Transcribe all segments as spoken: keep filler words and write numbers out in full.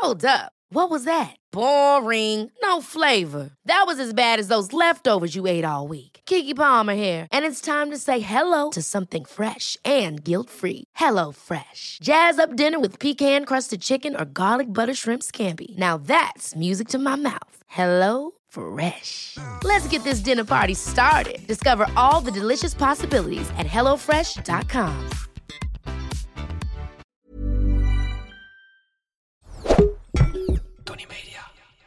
Hold up. What was that? Boring. No flavor. That was as bad as those leftovers you ate all week. Keke Palmer here, and it's time to say hello to something fresh and guilt-free. Hello Fresh. Jazz up dinner with pecan-crusted chicken or garlic butter shrimp scampi. Now that's music to my mouth. Hello Fresh. Let's get this dinner party started. Discover all the delicious possibilities at hello fresh dot com. Tony Media.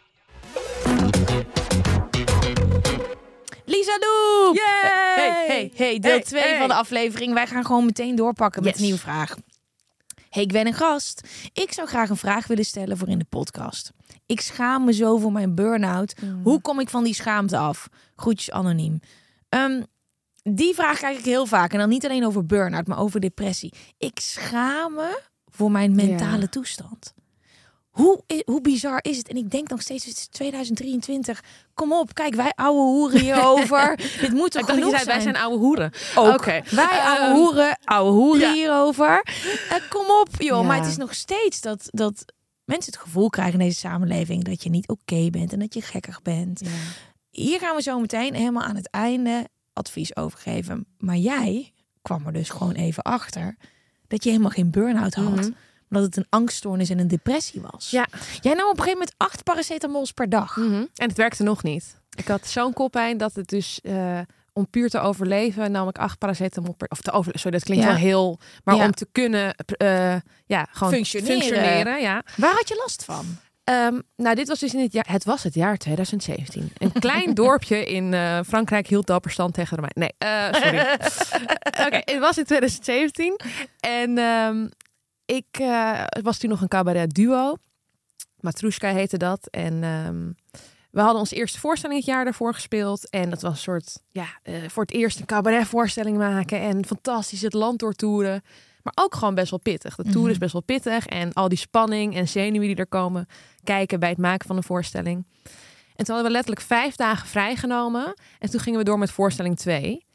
Lisa Doep! Yay! Hey, hey, hey, deel twee hey, hey. van de aflevering. Wij gaan gewoon meteen doorpakken Yes. met een nieuwe vraag. Hey, ik ben een gast. Ik zou graag een vraag willen stellen voor in de podcast. Ik schaam me zo voor mijn burn-out. Mm. Hoe kom ik van die schaamte af? Groetjes anoniem. Um, die vraag krijg ik heel vaak. En dan niet alleen over burn-out, maar over depressie. Ik schaam me voor mijn mentale ja. toestand. Hoe, hoe bizar is het? En ik denk nog steeds, het is tweeduizend drieëntwintig. Kom op, kijk, wij ouwe hoeren hierover. Dit moet toch genoeg zei, zijn? Wij zijn ouwe hoeren. Ook. Okay. Wij ouwe um, hoeren, ouwe hoeren ja. hierover. Uh, kom op, joh. Ja. Maar het is nog steeds dat, dat mensen het gevoel krijgen in deze samenleving dat je niet oké okay bent en dat je gekkig bent. Ja. Hier gaan we zo meteen helemaal aan het einde advies over geven. Maar jij kwam er dus gewoon even achter dat je helemaal geen burn-out had. Mm-hmm. Dat het een angststoornis en een depressie was. Ja. Jij nam op een gegeven moment acht paracetamols per dag. Mm-hmm. En het werkte nog niet. Ik had zo'n koppijn dat het dus... Uh, om puur te overleven nam ik acht paracetamol per... Of te overleven, sorry, dat klinkt ja. wel heel... Maar ja. om te kunnen... Uh, ja, gewoon functioneren. functioneren ja. Waar had je last van? Um, nou, dit was dus in het jaar... Het was het jaar tweeduizend zeventien. Een klein dorpje in uh, Frankrijk hield dapper stand tegen de Romein. Nee, uh, sorry. Oké, okay, het was in tweeduizend zeventien. En... Um, Ik uh, was toen nog een cabaret duo. Matrushka heette dat. En um, we hadden onze eerste voorstelling het jaar daarvoor gespeeld. En dat was een soort, ja, uh, voor het eerst een cabaretvoorstelling maken. En fantastisch het land doortoeren. Maar ook gewoon best wel pittig. De tour mm-hmm. is best wel pittig. En al die spanning en zenuwen die er komen kijken bij het maken van een voorstelling. En toen hadden we letterlijk vijf dagen vrijgenomen. En toen gingen we door met voorstelling twee.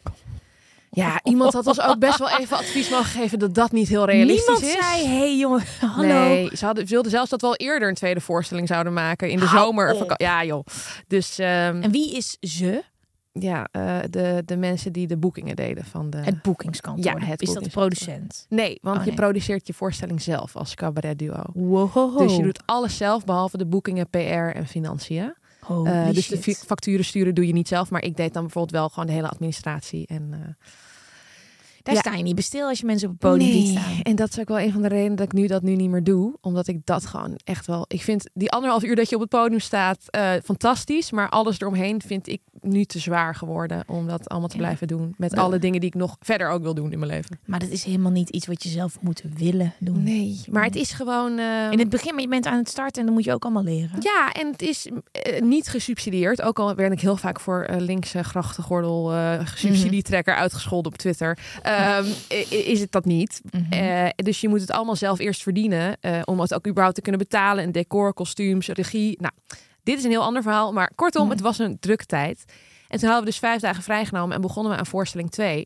Ja, iemand had ons ook best wel even advies mogen geven dat dat niet heel realistisch Niemand is. Niemand zei, hé hey, jongen, hallo. Nee, ze, hadden, ze wilden zelfs dat we al eerder een tweede voorstelling zouden maken. In de Hou zomer. op. Ja joh. Dus, um, en wie is ze? Ja, uh, de, de mensen die de boekingen deden. Van de... Het boekingskantoor. Ja, het is dat de producent? Nee, want oh, je nee. produceert je voorstelling zelf als cabaretduo. Wow. Dus je doet alles zelf behalve de boekingen, P R en financiën. Uh, dus shit. de facturen sturen doe je niet zelf. Maar ik deed dan bijvoorbeeld wel gewoon de hele administratie en... Uh, Daar ja. sta je niet bestil als je mensen op het podium nee. ziet staan. En dat is ook wel een van de redenen dat ik nu dat nu niet meer doe. Omdat ik dat gewoon echt wel... Ik vind die anderhalf uur dat je op het podium staat uh, fantastisch. Maar alles eromheen vind ik nu te zwaar geworden om dat allemaal te ja. blijven doen. Met ja. alle dingen die ik nog verder ook wil doen in mijn leven. Maar dat is helemaal niet iets wat je zelf moet willen doen. Nee, maar het is gewoon... Uh... In het begin, maar je bent aan het starten en dan moet je ook allemaal leren. Ja, en het is uh, niet gesubsidieerd. Ook al werd ik heel vaak voor uh, linkse grachtengordel uh, subsidietrekker mm-hmm. uitgescholden op Twitter. Um, is het dat niet. Mm-hmm. Uh, dus je moet het allemaal zelf eerst verdienen. Uh, om het ook überhaupt te kunnen betalen. En decor, kostuums, regie. Nou, dit is een heel ander verhaal. Maar kortom, mm. het was een drukke tijd. En toen hadden we dus vijf dagen vrijgenomen. En begonnen we aan voorstelling twee.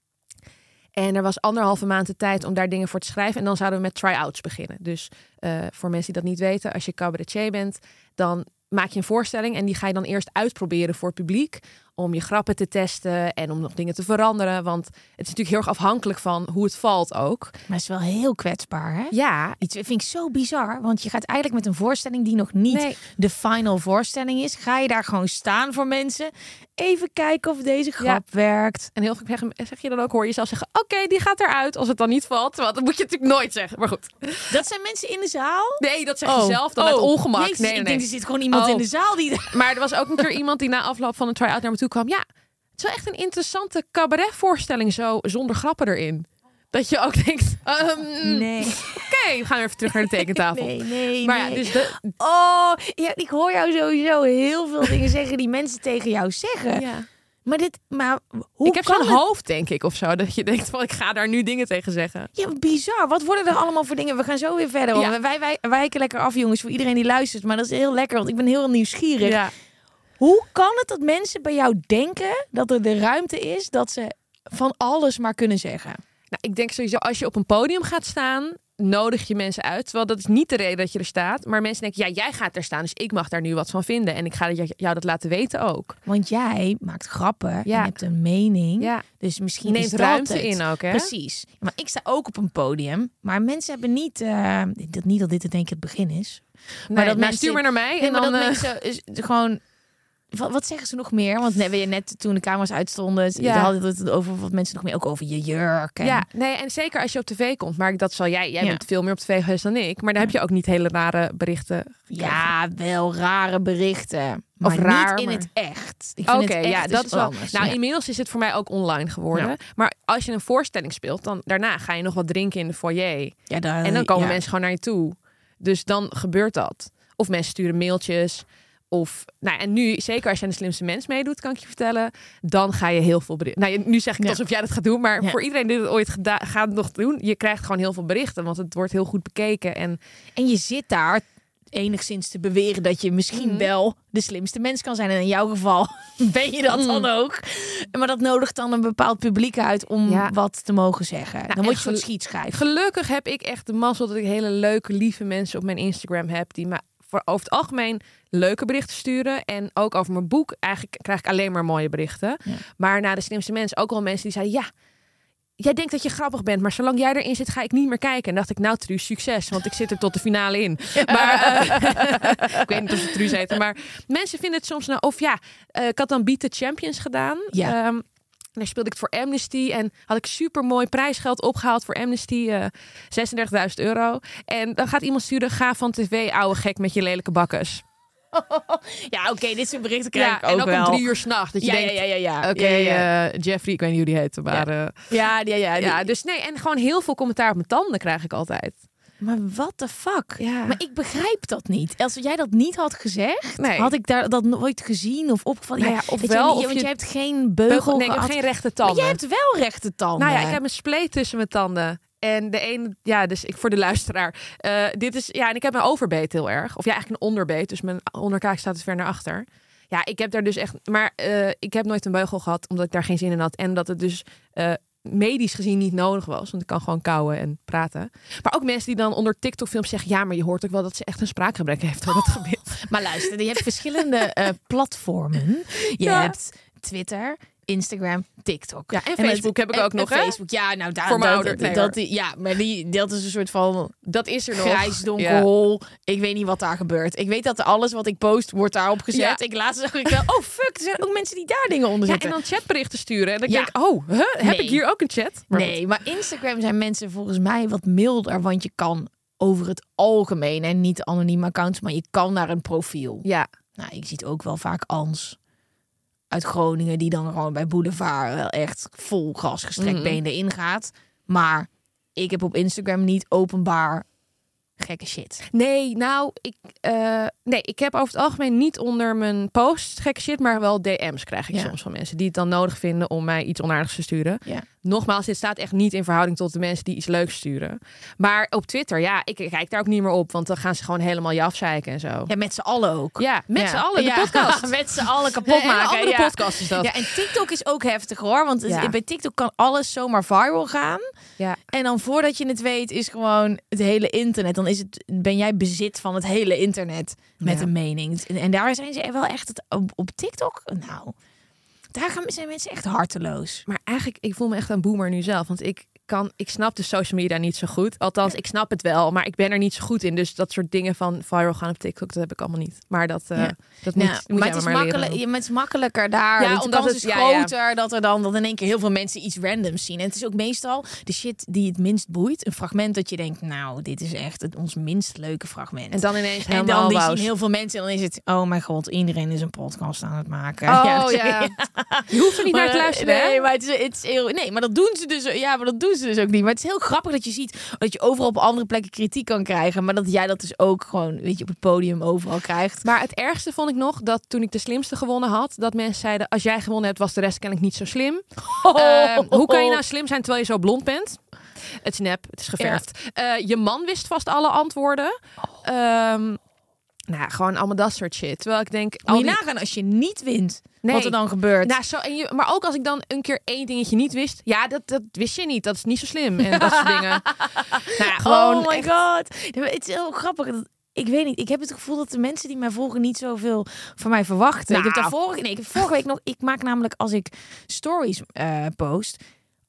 En er was anderhalve maand de tijd om daar dingen voor te schrijven. En dan zouden we met try-outs beginnen. Dus uh, voor mensen die dat niet weten. Als je cabaretier bent, dan maak je een voorstelling. En die ga je dan eerst uitproberen voor het publiek. Om je grappen te testen en om nog dingen te veranderen. Want het is natuurlijk heel erg afhankelijk van hoe het valt ook. Maar het is wel heel kwetsbaar, hè? Ja. Iets vind ik zo bizar. Want je gaat eigenlijk met een voorstelling die nog niet nee. de final voorstelling is. Ga je daar gewoon staan voor mensen. Even kijken of deze grap ja. werkt. En heel veel zeg, zeg je dan ook, hoor je zelf zeggen... Oké, okay, die gaat eruit als het dan niet valt. Want dat moet je natuurlijk nooit zeggen. Maar goed. Dat zijn mensen in de zaal? Nee, dat zeg je oh. zelf dan oh. uit ongemak. Jezus, nee, nee, ik nee. denk, er zit gewoon iemand oh. in de zaal die... Maar er was ook een keer iemand die na afloop van een try-out naar me toe kwam. Ja, het is wel echt een interessante cabaretvoorstelling zo zonder grappen erin. Dat je ook denkt, um, nee. Oké, okay, we gaan even terug naar de tekentafel. Nee, nee, maar nee. Ja, dus de... Oh, ja, ik hoor jou sowieso heel veel dingen zeggen die mensen tegen jou zeggen. Ja. Maar dit, maar hoe ik heb kan zo'n het... hoofd, denk ik, of zo. Dat je denkt van, ik ga daar nu dingen tegen zeggen. Ja, bizar. Wat worden er allemaal voor dingen? We gaan zo weer verder. Ja. Wij, wij wijken lekker af, jongens, voor iedereen die luistert. Maar dat is heel lekker, want ik ben heel nieuwsgierig. Ja. Hoe kan het dat mensen bij jou denken dat er de ruimte is dat ze van alles maar kunnen zeggen? Nou, ik denk sowieso, als je op een podium gaat staan, nodig je mensen uit. Terwijl dat is niet de reden dat je er staat. Maar mensen denken, ja, jij gaat er staan. Dus ik mag daar nu wat van vinden. En ik ga jou dat laten weten ook. Want jij maakt grappen. Ja. En hebt een mening. Ja. Dus misschien Neemt is dat ruimte het. in ook, hè? Precies. Maar ik sta ook op een podium. Maar mensen hebben niet... Uh, dat, niet dat dit het denk ik het begin is. Nee, maar dat nou, mensen, stuur maar naar mij. Nee, en maar dan, dat uh, mensen is gewoon... Wat, wat zeggen ze nog meer? Want nee, we net toen de camera's uitstonden, Ja. hadden we het over wat mensen nog meer, ook over je jurk. En... Ja, nee, en zeker als je op tv komt. Maar dat zal jij, jij Ja. bent veel meer op tv geweest dan ik. Maar daar heb je ook niet hele rare berichten gekregen. Ja, wel rare berichten. Maar Of raar, niet in maar- het echt. Ik vind Oké, het echt ja, dus dat is wel. anders. Nou, Ja. inmiddels is het voor mij ook online geworden. Ja. Maar als je een voorstelling speelt, dan daarna ga je nog wat drinken in de foyer. Ja, daar, En dan komen ja. mensen gewoon naar je toe. Dus dan gebeurt dat. Of mensen sturen mailtjes. Of, nou, en nu, zeker als je aan de slimste mens meedoet, kan ik je vertellen, dan ga je heel veel berichten. Nou, nu zeg ik het Ja. alsof jij dat gaat doen, maar Ja. voor iedereen die het ooit geda- gaat nog doen, je krijgt gewoon heel veel berichten, want het wordt heel goed bekeken. En En je zit daar enigszins te beweren dat je misschien Mhm. wel de slimste mens kan zijn. En in jouw geval ben je dat dan ook. Maar dat nodigt dan een bepaald publiek uit om Ja. wat te mogen zeggen. dan en moet je zo'n gel- schietschijf. gelukkig heb ik echt de mazzel dat ik hele leuke, lieve mensen op mijn Instagram heb die me voor over het algemeen leuke berichten sturen. En ook over mijn boek eigenlijk krijg ik alleen maar mooie berichten. Ja. Maar na de slimste mens ook wel mensen die zeiden, ja, jij denkt dat je grappig bent, maar zolang jij erin zit, ga ik niet meer kijken. En dacht ik, nou Truus, succes, want ik zit er tot de finale in. Maar eh, ik weet niet of ze Truus heten, maar mensen vinden het soms nou, of ja, uh, ik had dan Beat the Champions gedaan. Ja. Um, daar speelde ik het voor Amnesty en had ik super mooi prijsgeld opgehaald voor Amnesty, uh, zesendertigduizend euro. En dan gaat iemand sturen, ga van tv, ouwe gek met je lelijke bakkes. Ja, oké, okay, dit soort berichten krijg Ja, ik ook en ook wel. om drie uur 's nachts. Dat je ja, denkt, ja, ja, ja, ja. oké, ja, ja. uh, Jeffrey, ik weet niet hoe die heet, maar... Ja. Uh, ja, ja, ja, ja, dus nee, en gewoon heel veel commentaar op mijn tanden krijg ik altijd. Maar what the fuck? Ja. Maar ik begrijp dat niet. Als jij dat niet had gezegd, Nee. had ik daar dat nooit gezien of opgevallen. Nou Ja, ja, of weet je, wel, niet, of want je- je hebt geen beugel Nee, ik heb gehad. geen rechte Maar tanden. jij hebt wel rechte tanden. Nou ja, ik heb een spleet tussen mijn tanden. En de ene, ja, dus ik voor de luisteraar. Uh, dit is, ja, en ik heb mijn overbeet heel erg. Of ja, eigenlijk een onderbeet. Dus mijn onderkaak staat dus ver naar achter. Ja, ik heb daar dus echt... Maar uh, ik heb nooit een beugel gehad, omdat ik daar geen zin in had. En dat het dus uh, medisch gezien niet nodig was. Want ik kan gewoon kauwen en praten. Maar ook mensen die dan onder TikTok-films zeggen... Ja, maar je hoort ook wel dat ze echt een spraakgebrek heeft door dat gebied. Maar luister, je hebt verschillende uh, platformen. Je Ja. hebt Twitter, Instagram, TikTok. Ja, en met- Facebook heb ik en- ook nog, en hè? Facebook, ja, nou daar Voor mijn dat, ouders, nee, dat, die- ja, maar die, dat is een soort van Dat is er nog. grijs donker Ja. hol. Ik weet niet wat daar gebeurt. Ik weet dat alles wat ik post wordt daarop gezet. Ja. Ik laatst zag ik wel, oh fuck, er zijn ook mensen die daar dingen onder Ja, zetten. en dan chatberichten sturen. En dan Ja. denk ik, oh, huh? heb Nee. ik hier ook een chat? Maar goed. Nee, maar Instagram zijn mensen volgens mij wat milder, want je kan over het algemeen en niet anonieme accounts, maar je kan naar een profiel. Ja, Nou, ik zie het ook wel vaak Ans uit Groningen die dan gewoon bij Boulevard wel echt vol gas gestrekt Mhm. been erin gaat. Maar ik heb op Instagram niet openbaar gekke shit. nee, nou, ik, uh, nee, ik heb over het algemeen niet onder mijn posts gekke shit, maar wel D M's krijg ik Ja. soms van mensen die het dan nodig vinden om mij iets onaardigs te sturen. Ja. Nogmaals, dit staat echt niet in verhouding tot de mensen die iets leuks sturen. Maar op Twitter, ja, ik kijk daar ook niet meer op, want dan gaan ze gewoon helemaal je afzeiken en zo. Ja, met z'n allen ook. Ja, met Ja. z'n allen, de Ja, podcast. met z'n allen kapot Nee, een maken. andere ja. podcast is dat. Ja, en TikTok is ook heftig hoor. Want het- Ja. bij TikTok kan alles zomaar viral gaan. Ja. En dan voordat je het weet is gewoon het hele internet. Dan is het, ben jij bezit van het hele internet met Ja. een mening. En, en daar zijn ze wel echt het, op, op TikTok. Nou, daar gaan, zijn mensen echt harteloos. Maar eigenlijk, ik voel me echt een boomer nu zelf. Want ik kan, ik snap de social media niet zo goed. Althans, ik snap het wel, maar ik ben er niet zo goed in. Dus dat soort dingen van viral gaan op TikTok, dat heb ik allemaal niet. Maar dat, uh, Ja. dat moet, Nou, moet maar jij het is, maar makkelijk, leren. ja, maar het is makkelijker daar. Ja, Ja, de omdat kans het- is ja, ja. groter dat er dan dat in één keer heel veel mensen iets randoms zien. En het is ook meestal de shit die het minst boeit. Een fragment dat je denkt, nou, dit is echt het, ons minst leuke fragment. En dan ineens En helemaal dan die wauw. zien heel veel mensen en dan is het, oh mijn god, iedereen is een podcast aan het maken. Oh dus- ja. Je hoeft er niet naar te Maar, luisteren, hè? Nee, maar het is, het is heel, nee, maar dat doen ze dus. Ja, maar dat doen ze dus ook niet. Maar het is heel grappig dat je ziet dat je overal op andere plekken kritiek kan krijgen, maar dat jij dat dus ook gewoon, weet je, op het podium overal krijgt. Maar het ergste vond ik nog dat toen ik de slimste gewonnen had, dat mensen zeiden, als jij gewonnen hebt, was de rest kennelijk niet zo slim. Uh, hoe kan je nou slim zijn terwijl je zo blond bent? Het is nep, het is geverfd. Uh, je man wist vast alle antwoorden. Um, Nou ja, gewoon allemaal dat soort shit. Terwijl ik denk... Moet al je die... nagaan als je niet wint, Nee. wat er dan gebeurt. Nou, zo, en je, maar ook als ik dan een keer één dingetje niet wist. Ja, dat, dat wist je niet. Dat is niet zo slim. En dat soort dingen. Nou ja, gewoon oh my echt... god. Het is heel grappig. Ik weet niet. Ik heb het gevoel dat de mensen die mij volgen niet zoveel van mij verwachten. Nou. Ik heb daar vorige, nee, ik heb vorige week nog... Ik maak namelijk als ik stories uh, post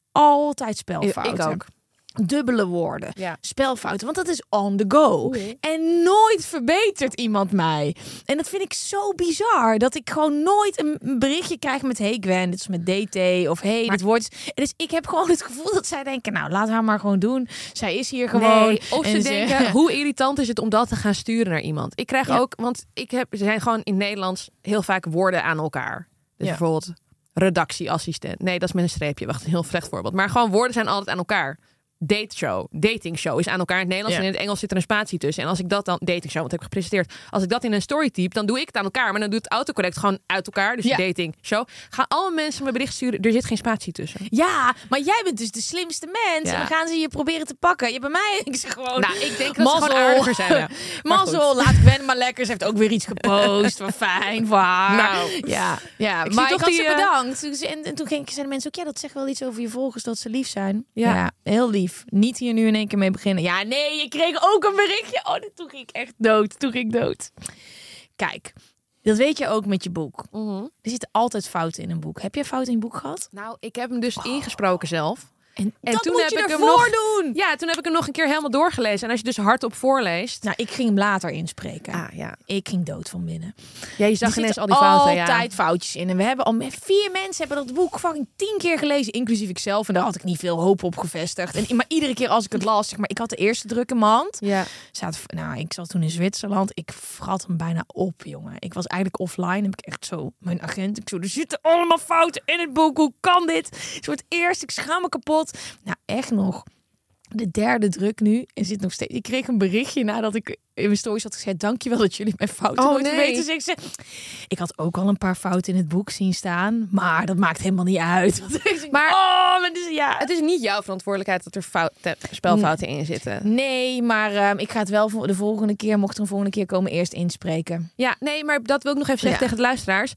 altijd spelfouten. Ik ook. Dubbele woorden, Ja. spelfouten, want dat is on the go. Oei. En nooit verbetert iemand mij. En dat vind ik zo bizar, dat ik gewoon nooit een berichtje krijg met hey Gwen, dit is met D T, of hey, Maar... dit wordt... En dus ik heb gewoon het gevoel dat zij denken, nou, laat haar maar gewoon doen. Zij is hier gewoon. Nee, of ze en denken, hoe irritant is het om dat te gaan sturen naar iemand? Ik krijg Ja. ook, want ik heb, er zijn gewoon in Nederlands heel vaak woorden aan elkaar. Dus Ja. bijvoorbeeld redactieassistent. Nee, dat is met een streepje. Wacht, een heel slecht voorbeeld. Maar gewoon woorden zijn altijd aan elkaar. Dateshow, datingshow is aan elkaar in het Nederlands Ja. en in het Engels zit er een spatie tussen. En als ik dat dan, datingshow, wat heb ik gepresenteerd, als ik dat in een story type, dan doe ik het aan elkaar, maar dan doet het autocorrect gewoon uit elkaar. Dus Ja. datingshow. Gaan alle mensen me bericht sturen, er zit geen spatie tussen. Ja, maar jij bent dus de slimste mens. Ja. En dan gaan ze je proberen te pakken. Je bij mij, ik zeg gewoon... Nou, ik denk dat ze mazzel. gewoon aardiger zijn. Ja. Maar Mazzel, goed. laat Gwen maar lekker. Ze heeft ook weer iets gepost. Wat fijn voor haar. Nou. ja, ja. Ik maar zie ik toch had die, ze eh, bedankt. Dus- En, en toen ging, zeiden mensen ook, ja, dat zegt wel iets over je volgers, dat ze lief zijn. Ja. Ja, heel lief. Niet hier nu in één keer mee beginnen. Ja, nee, je kreeg ook een berichtje. Oh, toen ging ik echt dood. Toen ging ik dood. Kijk, dat weet je ook met je boek. Mhm. Er zitten altijd fouten in een boek. Heb jij fouten in een boek gehad? Nou, ik heb hem dus ingesproken zelf. En, En dat toen moet heb je ik hem ervoor nog- doen. Ja, toen heb ik hem nog een keer helemaal doorgelezen. En als je dus hardop voorleest... Nou, ik ging hem later inspreken. Ah, ja. Ik ging dood van binnen. Ja, je Er zag ineens zitten al die fouten. Ja. altijd foutjes in. En we hebben al met vier mensen hebben dat boek fucking tien keer gelezen, inclusief ikzelf. En daar had ik niet veel hoop op gevestigd. En, maar iedere keer als ik het las, zeg maar, ik had de eerste druk in mijn hand. Ja. Zat, nou, ik zat toen in Zwitserland. Ik vrat hem bijna op, jongen. Ik was eigenlijk offline. Heb ik echt zo mijn agent. Ik zo, er zitten allemaal fouten in het boek. Hoe kan dit? Het wordt eerst. Ik schaam me kapot. Nou, echt nog. De derde druk nu. En zit nog steeds. Ik kreeg een berichtje nadat ik in mijn stories had gezegd. Dankjewel dat jullie mijn fouten Oh, nooit nee. weten. Dus ik, zeg, ik had ook al een paar fouten in het boek zien staan. Maar dat maakt helemaal niet uit. Want ik zeg, Maar- oh, maar dus, ja. Het is niet jouw verantwoordelijkheid dat er fout, spelfouten in zitten. Nee, maar ehm, ik ga het wel voor de volgende keer, mocht er een volgende keer komen, eerst inspreken. Ja, nee, maar dat wil ik nog even zeggen Ja. tegen de luisteraars.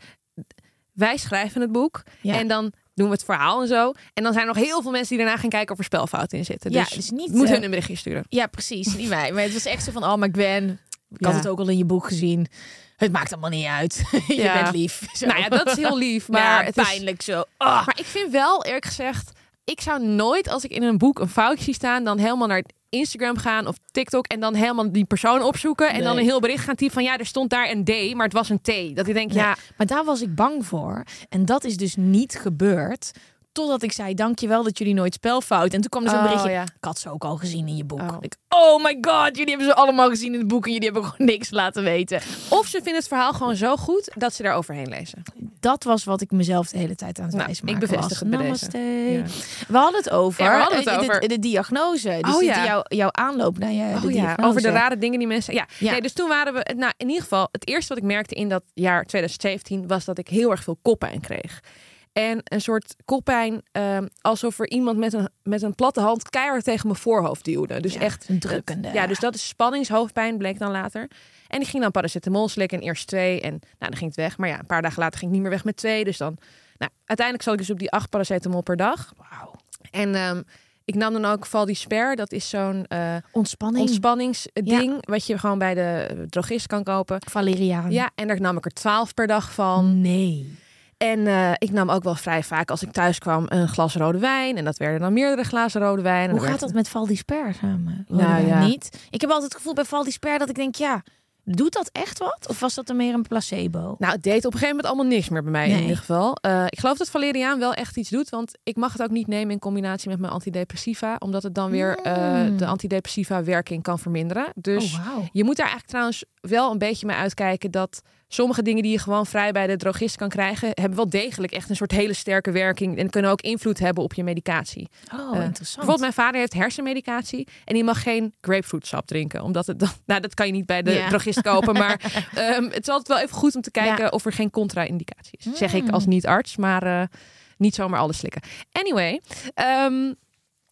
Wij schrijven het boek Ja. en dan doen we het verhaal en zo. En dan zijn er nog heel veel mensen die daarna gaan kijken of er spelfouten in zitten. Ja, Dus, dus niet, moet eh, hun een berichtje sturen. Ja, precies. Niet mij. Maar het was echt zo van, oh, maar Gwen, ik had Ja. het ook al in je boek gezien. Het maakt allemaal niet uit. je Ja. bent lief. Zo. Nou ja, dat is heel lief. Maar Maar het is pijnlijk zo. Ah. Maar ik vind wel, eerlijk gezegd, ik zou nooit als ik in een boek een foutje zie staan, dan helemaal naar Instagram gaan of TikTok en dan helemaal die persoon opzoeken en Nee. dan een heel bericht gaan typen van ja, er stond daar een D, maar het was een T. Dat ik denk, ja, Ja, maar daar was ik bang voor. En dat is dus niet gebeurd. Totdat ik zei, dankjewel dat jullie nooit spelfout. En toen kwam er zo'n Oh, berichtje. ja. Ik had ze ook al gezien in je boek. Oh. Ik, oh my god, jullie hebben ze allemaal gezien in het boek. En jullie hebben gewoon niks laten weten. of ze vinden het verhaal gewoon zo goed dat ze daar overheen lezen. Dat was wat ik mezelf de hele tijd aan het Nou, wijsmaken ik bevestig was. het bij Namaste. Ja. We hadden het over, Ja, we hadden het eh, de- over. De, de diagnose. Dus Oh, dit- ja. jouw, jouw aanloop naar je Oh de ja, diagnose. over de rare dingen die mensen... Ja, Ja. Nee, dus toen waren we... Nou, in ieder geval, het eerste wat ik merkte in dat jaar twintig zeventien was dat ik heel erg veel koppijn kreeg. En een soort koppijn, ehm, alsof er iemand met een, met een platte hand keihard tegen mijn voorhoofd duwde. Dus Ja, echt een drukkende. Ja, dus dat is spanningshoofdpijn, bleek dan later. En ik ging dan paracetamol slikken en eerst twee. En nou, dan ging het weg. Maar ja, een paar dagen later ging ik niet meer weg met twee. Dus dan... Nou, uiteindelijk zat ik dus op die acht paracetamol per dag. Wauw. En ehm, ik nam dan ook Valdisper. Dat is zo'n eh Ontspanning. ontspanningsding. Wat je gewoon bij de drogist kan kopen. Valeriaan. Ja, en daar nam ik er twaalf per dag van. Nee. En eh, ik nam ook wel vrij vaak als ik thuis kwam een glas rode wijn. En dat werden dan meerdere glazen rode wijn. En Hoe dan gaat werd- dat met Valdisper samen? Nou, Rode wijn ja. niet. Ik heb altijd het gevoel bij Valdisper dat ik denk, ja, doet dat echt wat? Of was dat dan meer een placebo? Nou, het deed op een gegeven moment allemaal niks meer bij mij Nee. in ieder geval. Eh, ik geloof dat valeriaan wel echt iets doet. Want ik mag het ook niet nemen in combinatie met mijn antidepressiva. Omdat het dan weer eh, Mm. de antidepressiva werking kan verminderen. Dus oh, wauw. je moet daar eigenlijk trouwens wel een beetje mee uitkijken dat sommige dingen die je gewoon vrij bij de drogist kan krijgen, hebben wel degelijk echt een soort hele sterke werking en kunnen ook invloed hebben op je medicatie. Oh, Eh, interessant. Bijvoorbeeld mijn vader heeft hersenmedicatie en die mag geen grapefruitsap drinken, omdat het dan, nou dat kan je niet bij de Ja. drogist kopen, maar ehm, het is altijd wel even goed om te kijken Ja. of er geen contra-indicatie is. Zeg ik Mm. als niet-arts, maar eh, niet zomaar alles slikken. Anyway, ehm,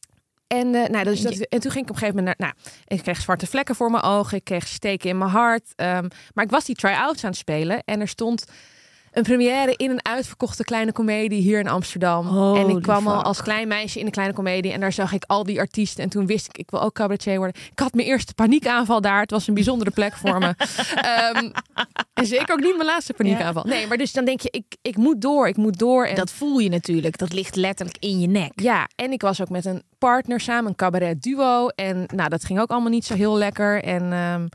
En, uh, nou, dus dat, en toen ging ik op een gegeven moment naar... Nou, ik kreeg zwarte vlekken voor mijn ogen. Ik kreeg steken in mijn hart. Um, maar ik was die try-outs aan het spelen. En er stond een première in een uitverkochte kleine komedie hier in Amsterdam. Holy en ik kwam fuck. al als klein meisje in een kleine komedie. En daar zag ik al die artiesten. En toen wist ik, ik wil ook cabaretier worden. Ik had mijn eerste paniekaanval daar. Het was een bijzondere plek voor me. Um, en zeker ook niet mijn laatste paniekaanval. Nee, maar dus dan denk je, ik, ik moet door. Ik moet door. En Dat voel je natuurlijk. Dat ligt letterlijk in je nek. ja, en ik was ook met een partner samen, een cabaret duo. En nou, dat ging ook allemaal niet zo heel lekker. En, um,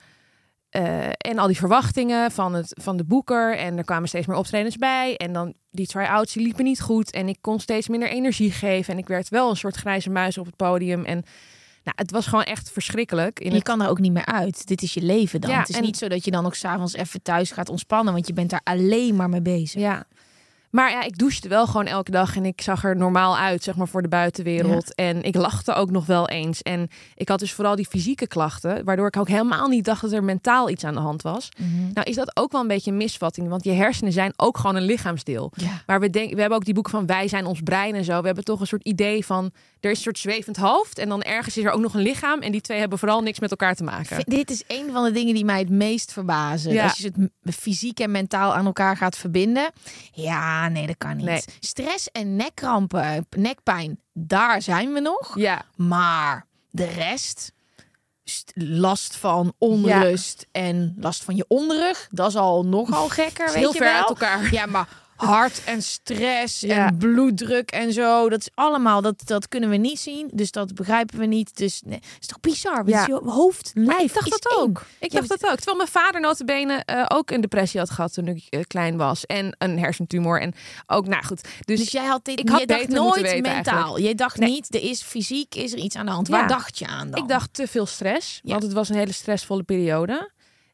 uh, en al die verwachtingen van, het, van de boeker. En er kwamen steeds meer optredens bij. En dan die try-outs, die liepen niet goed. En ik kon steeds minder energie geven. En ik werd wel een soort grijze muis op het podium. En nou, het was gewoon echt verschrikkelijk. In Je het... kan er ook niet meer uit. Dit is je leven dan. Ja, het is en... niet zo dat je dan ook 's avonds even thuis gaat ontspannen. Want je bent daar alleen maar mee bezig. Ja. Maar ja, ik douchte wel gewoon elke dag en ik zag er normaal uit, zeg maar, voor de buitenwereld. Ja. En ik lachte ook nog wel eens. En ik had dus vooral die fysieke klachten, waardoor ik ook helemaal niet dacht dat er mentaal iets aan de hand was. Mm-hmm. Nou is dat ook wel een beetje een misvatting, want je hersenen zijn ook gewoon een lichaamsdeel. Ja. Maar we denken, we hebben ook die boeken van Wij zijn ons brein en zo. We hebben toch een soort idee van, er is een soort zwevend hoofd en dan ergens is er ook nog een lichaam. En die twee hebben vooral niks met elkaar te maken. V- dit is een van de dingen die mij het meest verbazen. Ja. Als je het m- fysiek en mentaal aan elkaar gaat verbinden. Ja, nee, dat kan niet. Nee. Stress en nekkrampen, nekpijn, daar zijn we nog. Ja. Maar de rest, st- last van onrust en last van je onderrug, dat is al nogal gekker, weet Heel je ver wel. uit elkaar. Ja, maar hart en stress Ja. en bloeddruk en zo, dat is allemaal, dat, dat kunnen we niet zien. Dus dat begrijpen we niet. Dus nee, het is toch bizar? Ja. Ja. Je hoofd, lijf Ik dacht is dat één. ook. Ik Ja, dacht dat ook. Terwijl mijn vader notabene uh, ook een depressie had gehad toen ik uh, klein was. En een hersentumor. En ook, nou goed. Dus, Dus jij had dit, ik had je dacht beter moeten nooit weten mentaal. eigenlijk. Je dacht Nee. niet, er is fysiek, is er iets aan de hand. Ja. Waar dacht je aan dan? ik dacht te veel stress. Ja. Want het was een hele stressvolle periode.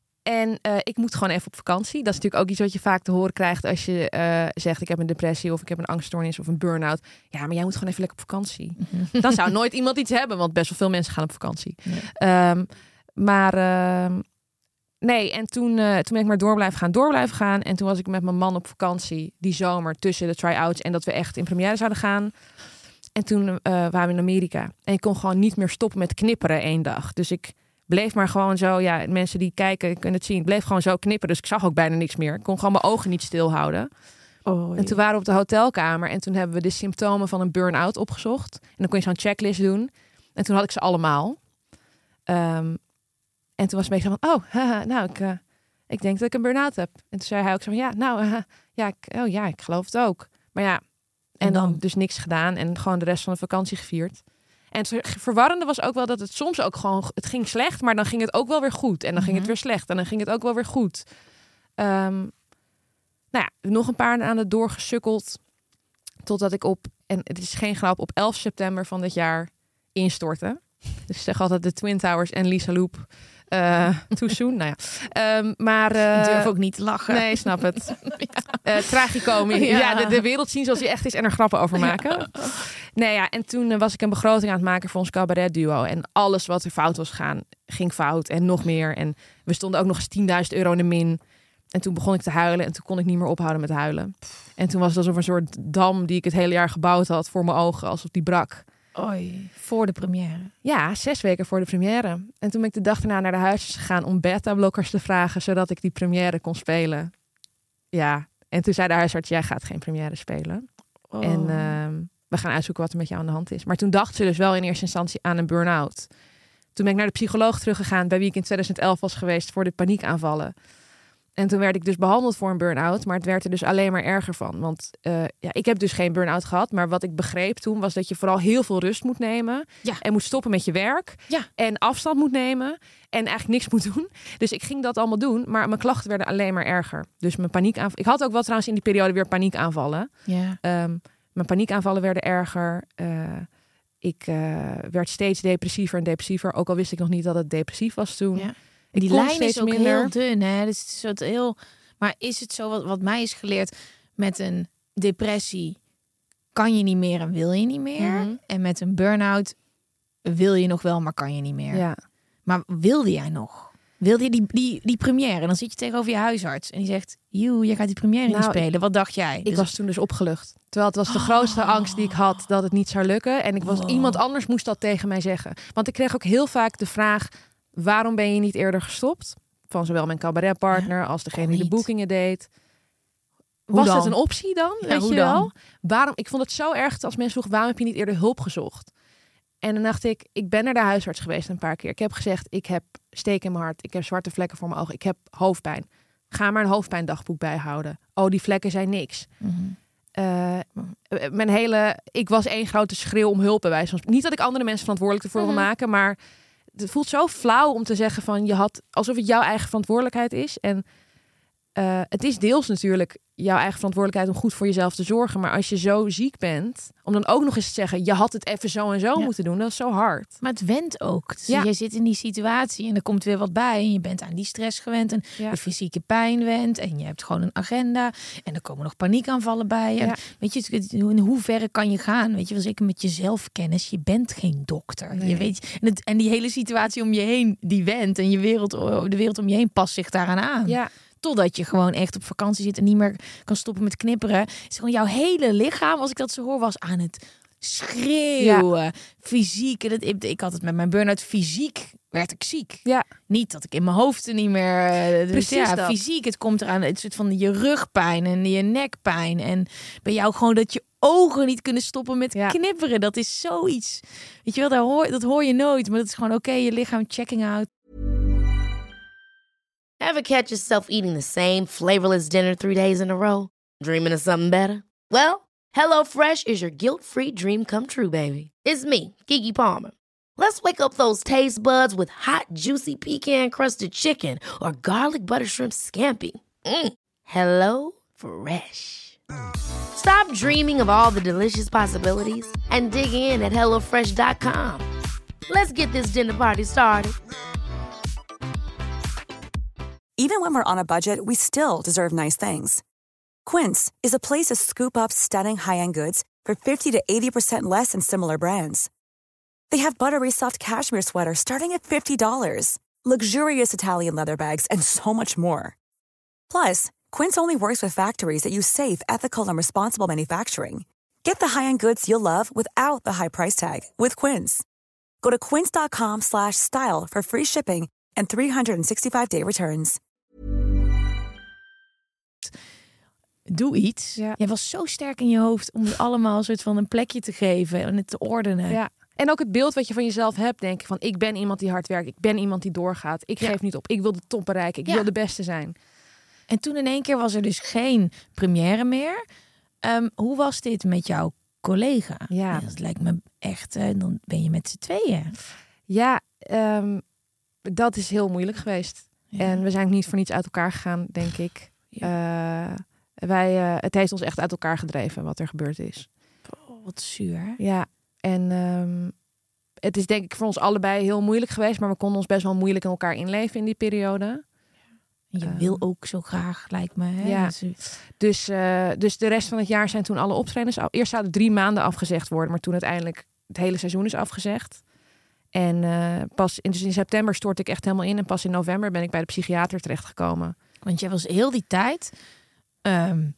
En uh, ik moet gewoon even op vakantie. Dat is natuurlijk ook iets wat je vaak te horen krijgt als je uh, zegt ik heb een depressie of ik heb een angststoornis of een burn-out. Ja, maar jij moet gewoon even lekker op vakantie. Dan zou nooit iemand iets hebben, want best wel veel mensen gaan op vakantie. Nee. Um, maar uh, nee, en toen, uh, toen ben ik maar door blijven gaan, door blijven gaan. En toen was ik met mijn man op vakantie die zomer tussen de try-outs en dat we echt in première zouden gaan. En toen uh, waren we in Amerika. En ik kon gewoon niet meer stoppen met knipperen één dag. Dus ik bleef maar gewoon zo, ja, mensen die kijken kunnen het zien. Ik bleef gewoon zo knipperen, dus ik zag ook bijna niks meer. Ik kon gewoon mijn ogen niet stilhouden. Oh, En toen waren we op de hotelkamer en toen hebben we de symptomen van een burn-out opgezocht. En dan kon je zo'n checklist doen. En toen had ik ze allemaal. Um, en toen was het een beetje van, oh, haha, nou, ik, uh, ik denk dat ik een burn-out heb. En toen zei hij ook zo van, ja, nou, uh, ja, ik, oh ja, ik geloof het ook. Maar ja, en, en dan? dan dus niks gedaan en gewoon de rest van de vakantie gevierd. En het verwarrende was ook wel dat het soms ook gewoon, het ging slecht, maar dan ging het ook wel weer goed. En dan mm-hmm. ging het weer slecht en dan ging het ook wel weer goed. Um, nou ja, nog een paar maanden doorgesukkeld. Totdat ik op, en het is geen grap, op elf september van dit jaar instortte. Dus ik zeg altijd de Twin Towers en Lisa Loep. Uh, too soon, nou ja. Um, maar, uh, ik durf ook niet te lachen. Nee, snap het. ja. uh, Tragicomisch. Ja, ja de, de wereld zien zoals die echt is en er grappen over maken. Ja. Nee, ja, en toen uh, was ik een begroting aan het maken voor ons cabaret duo. En alles wat er fout was gaan, ging fout en nog meer. En we stonden ook nog eens tienduizend euro in de min. En toen begon ik te huilen en toen kon ik niet meer ophouden met huilen. En toen was het alsof een soort dam die ik het hele jaar gebouwd had voor mijn ogen, alsof die brak. Oei, voor de première. Ja, zes weken voor de première. En toen ben ik de dag daarna naar de huisjes gegaan om beta-blokkers te vragen, zodat ik die première kon spelen. Ja, en toen zei de huisarts, jij gaat geen première spelen. Oh. En uh, we gaan uitzoeken wat er met jou aan de hand is. Maar toen dacht ze dus wel in eerste instantie aan een burn-out. Toen ben ik naar de psycholoog teruggegaan, bij wie ik in twintig elf was geweest voor de paniekaanvallen. En toen werd ik dus behandeld voor een burn-out, maar het werd er dus alleen maar erger van. Want uh, ja, ik heb dus geen burn-out gehad, maar wat ik begreep toen was dat je vooral heel veel rust moet nemen. Ja. En moet stoppen met je werk. Ja. En afstand moet nemen. En eigenlijk niks moet doen. Dus ik ging dat allemaal doen, maar mijn klachten werden alleen maar erger. Dus mijn paniekaanvallen. Ik had ook wel trouwens in die periode weer paniekaanvallen. Ja. Um, mijn paniekaanvallen werden erger. Uh, ik uh, werd steeds depressiever en depressiever. Ook al wist ik nog niet dat het depressief was toen. Ja. Ik die lijn is ook minder. Heel dun, hè? Dus het is zo heel. Maar is het zo wat, wat mij is geleerd met een depressie kan je niet meer en wil je niet meer, mm-hmm. en met een burn-out wil je nog wel, maar kan je niet meer. Ja. Maar wilde jij nog? Wilde je die, die, die première? En dan zit je tegenover je huisarts. En die zegt, joe, jij gaat die première Nou, niet spelen. Wat dacht jij? Ik Dus- was toen dus opgelucht. Terwijl het was de grootste Oh. angst die ik had dat het niet zou lukken. En ik was, Wow. iemand anders moest dat tegen mij zeggen. Want ik kreeg ook heel vaak de vraag, waarom ben je niet eerder gestopt? Van zowel mijn cabaretpartner als degene die de niet? boekingen deed. Hoe Was dan? het een optie dan? Ja, weet hoe je dan? wel? Waarom? Ik vond het zo erg als mensen vroegen, waarom heb je niet eerder hulp gezocht? En dan dacht ik, ik ben naar de huisarts geweest een paar keer. Ik heb gezegd, ik heb steek in mijn hart. Ik heb zwarte vlekken voor mijn ogen. Ik heb hoofdpijn. Ga maar een hoofdpijndagboek bijhouden. Oh, die vlekken zijn niks. Mm-hmm. Uh, mijn hele, ik was één grote schreeuw om hulp bij wijze van. Niet dat ik andere mensen verantwoordelijk ervoor Mm-hmm. wil maken, maar het voelt zo flauw om te zeggen van je had, alsof het jouw eigen verantwoordelijkheid is. En uh, het is deels natuurlijk jouw eigen verantwoordelijkheid om goed voor jezelf te zorgen. Maar als je zo ziek bent, om dan ook nog eens te zeggen, je had het even zo en zo Ja. moeten doen, dat is zo hard. Maar het went ook. Dus Ja. jij zit in die situatie en er komt weer wat bij. En je bent aan die stress gewend en Ja. de fysieke pijn went. En je hebt gewoon een agenda. En er komen nog paniekaanvallen bij. En Ja. weet je, het- in hoeverre kan je gaan? Weet je, wel zeker met je zelfkennis. Je bent geen dokter. Nee. Je weet, en, het, en die hele situatie om je heen, die went. En je wereld, de wereld om je heen past zich daaraan aan. Ja. Totdat je gewoon echt op vakantie zit en niet meer kan stoppen met knipperen. Is gewoon jouw hele lichaam, als ik dat zo hoor, was aan het schreeuwen. Fysiek. En dat, ik, ik had het met mijn burn-out. Fysiek werd ik ziek. Ja. Niet dat ik in mijn hoofd er niet meer... eh, Dus Precies ja, dat. fysiek. Het komt eraan. Het soort van je rugpijn en je nekpijn. En bij jou gewoon dat je ogen niet kunnen stoppen met Ja. knipperen. Dat is zoiets. Weet je wel, dat hoor, dat hoor je nooit. Maar dat is gewoon oké, je lichaam checking out. Ever catch yourself eating the same flavorless dinner three days in a row? Dreaming of something better? Well, HelloFresh is your guilt-free dream come true, baby. It's me, Keke Palmer. Let's wake up those taste buds with hot, juicy pecan-crusted chicken or garlic butter shrimp scampi. Mm. Hello Fresh. Stop dreaming of all the delicious possibilities and dig in at hello fresh dot com. Let's get this dinner party started. Even when we're on a budget, we still deserve nice things. Quince is a place to scoop up stunning high-end goods for fifty to eighty percent less than similar brands. They have buttery soft cashmere sweaters starting at fifty dollars, luxurious Italian leather bags, and so much more. Plus, Quince only works with factories that use safe, ethical, and responsible manufacturing. Get the high-end goods you'll love without the high price tag with Quince. Go to quince.com slash style for free shipping and three sixty-five day returns. Doe iets. Ja. Jij was zo sterk in je hoofd om het allemaal een soort van een plekje te geven en het te ordenen. Ja. En ook het beeld wat je van jezelf hebt, denk ik van ik ben iemand die hard werkt, ik ben iemand die doorgaat, ik Ja. geef niet op, ik wil de top bereiken, ik Ja. wil de beste zijn. En toen in één keer was er dus geen première meer. Um, hoe was dit met jouw collega? Ja. Dat lijkt me echt, uh, dan ben je met z'n tweeën. Ja, um, dat is heel moeilijk geweest. Ja. En we zijn ook niet voor niets uit elkaar gegaan, denk ik. Ja. Uh, wij, uh, het heeft ons echt uit elkaar gedreven wat er gebeurd is. Oh, wat zuur. Ja, en um, het is denk ik voor ons allebei heel moeilijk geweest, maar we konden ons best wel moeilijk in elkaar inleven in die periode. Je Um, wil ook zo graag, lijkt me. Hè? Ja. Dus, Dus, uh, dus de rest van het jaar zijn toen alle optredens... Af... Eerst zouden drie maanden afgezegd worden, maar toen uiteindelijk het hele seizoen is afgezegd. En uh, pas in, dus in september stortte ik echt helemaal in. En pas in november ben ik bij de psychiater terechtgekomen. want jij was heel die tijd um,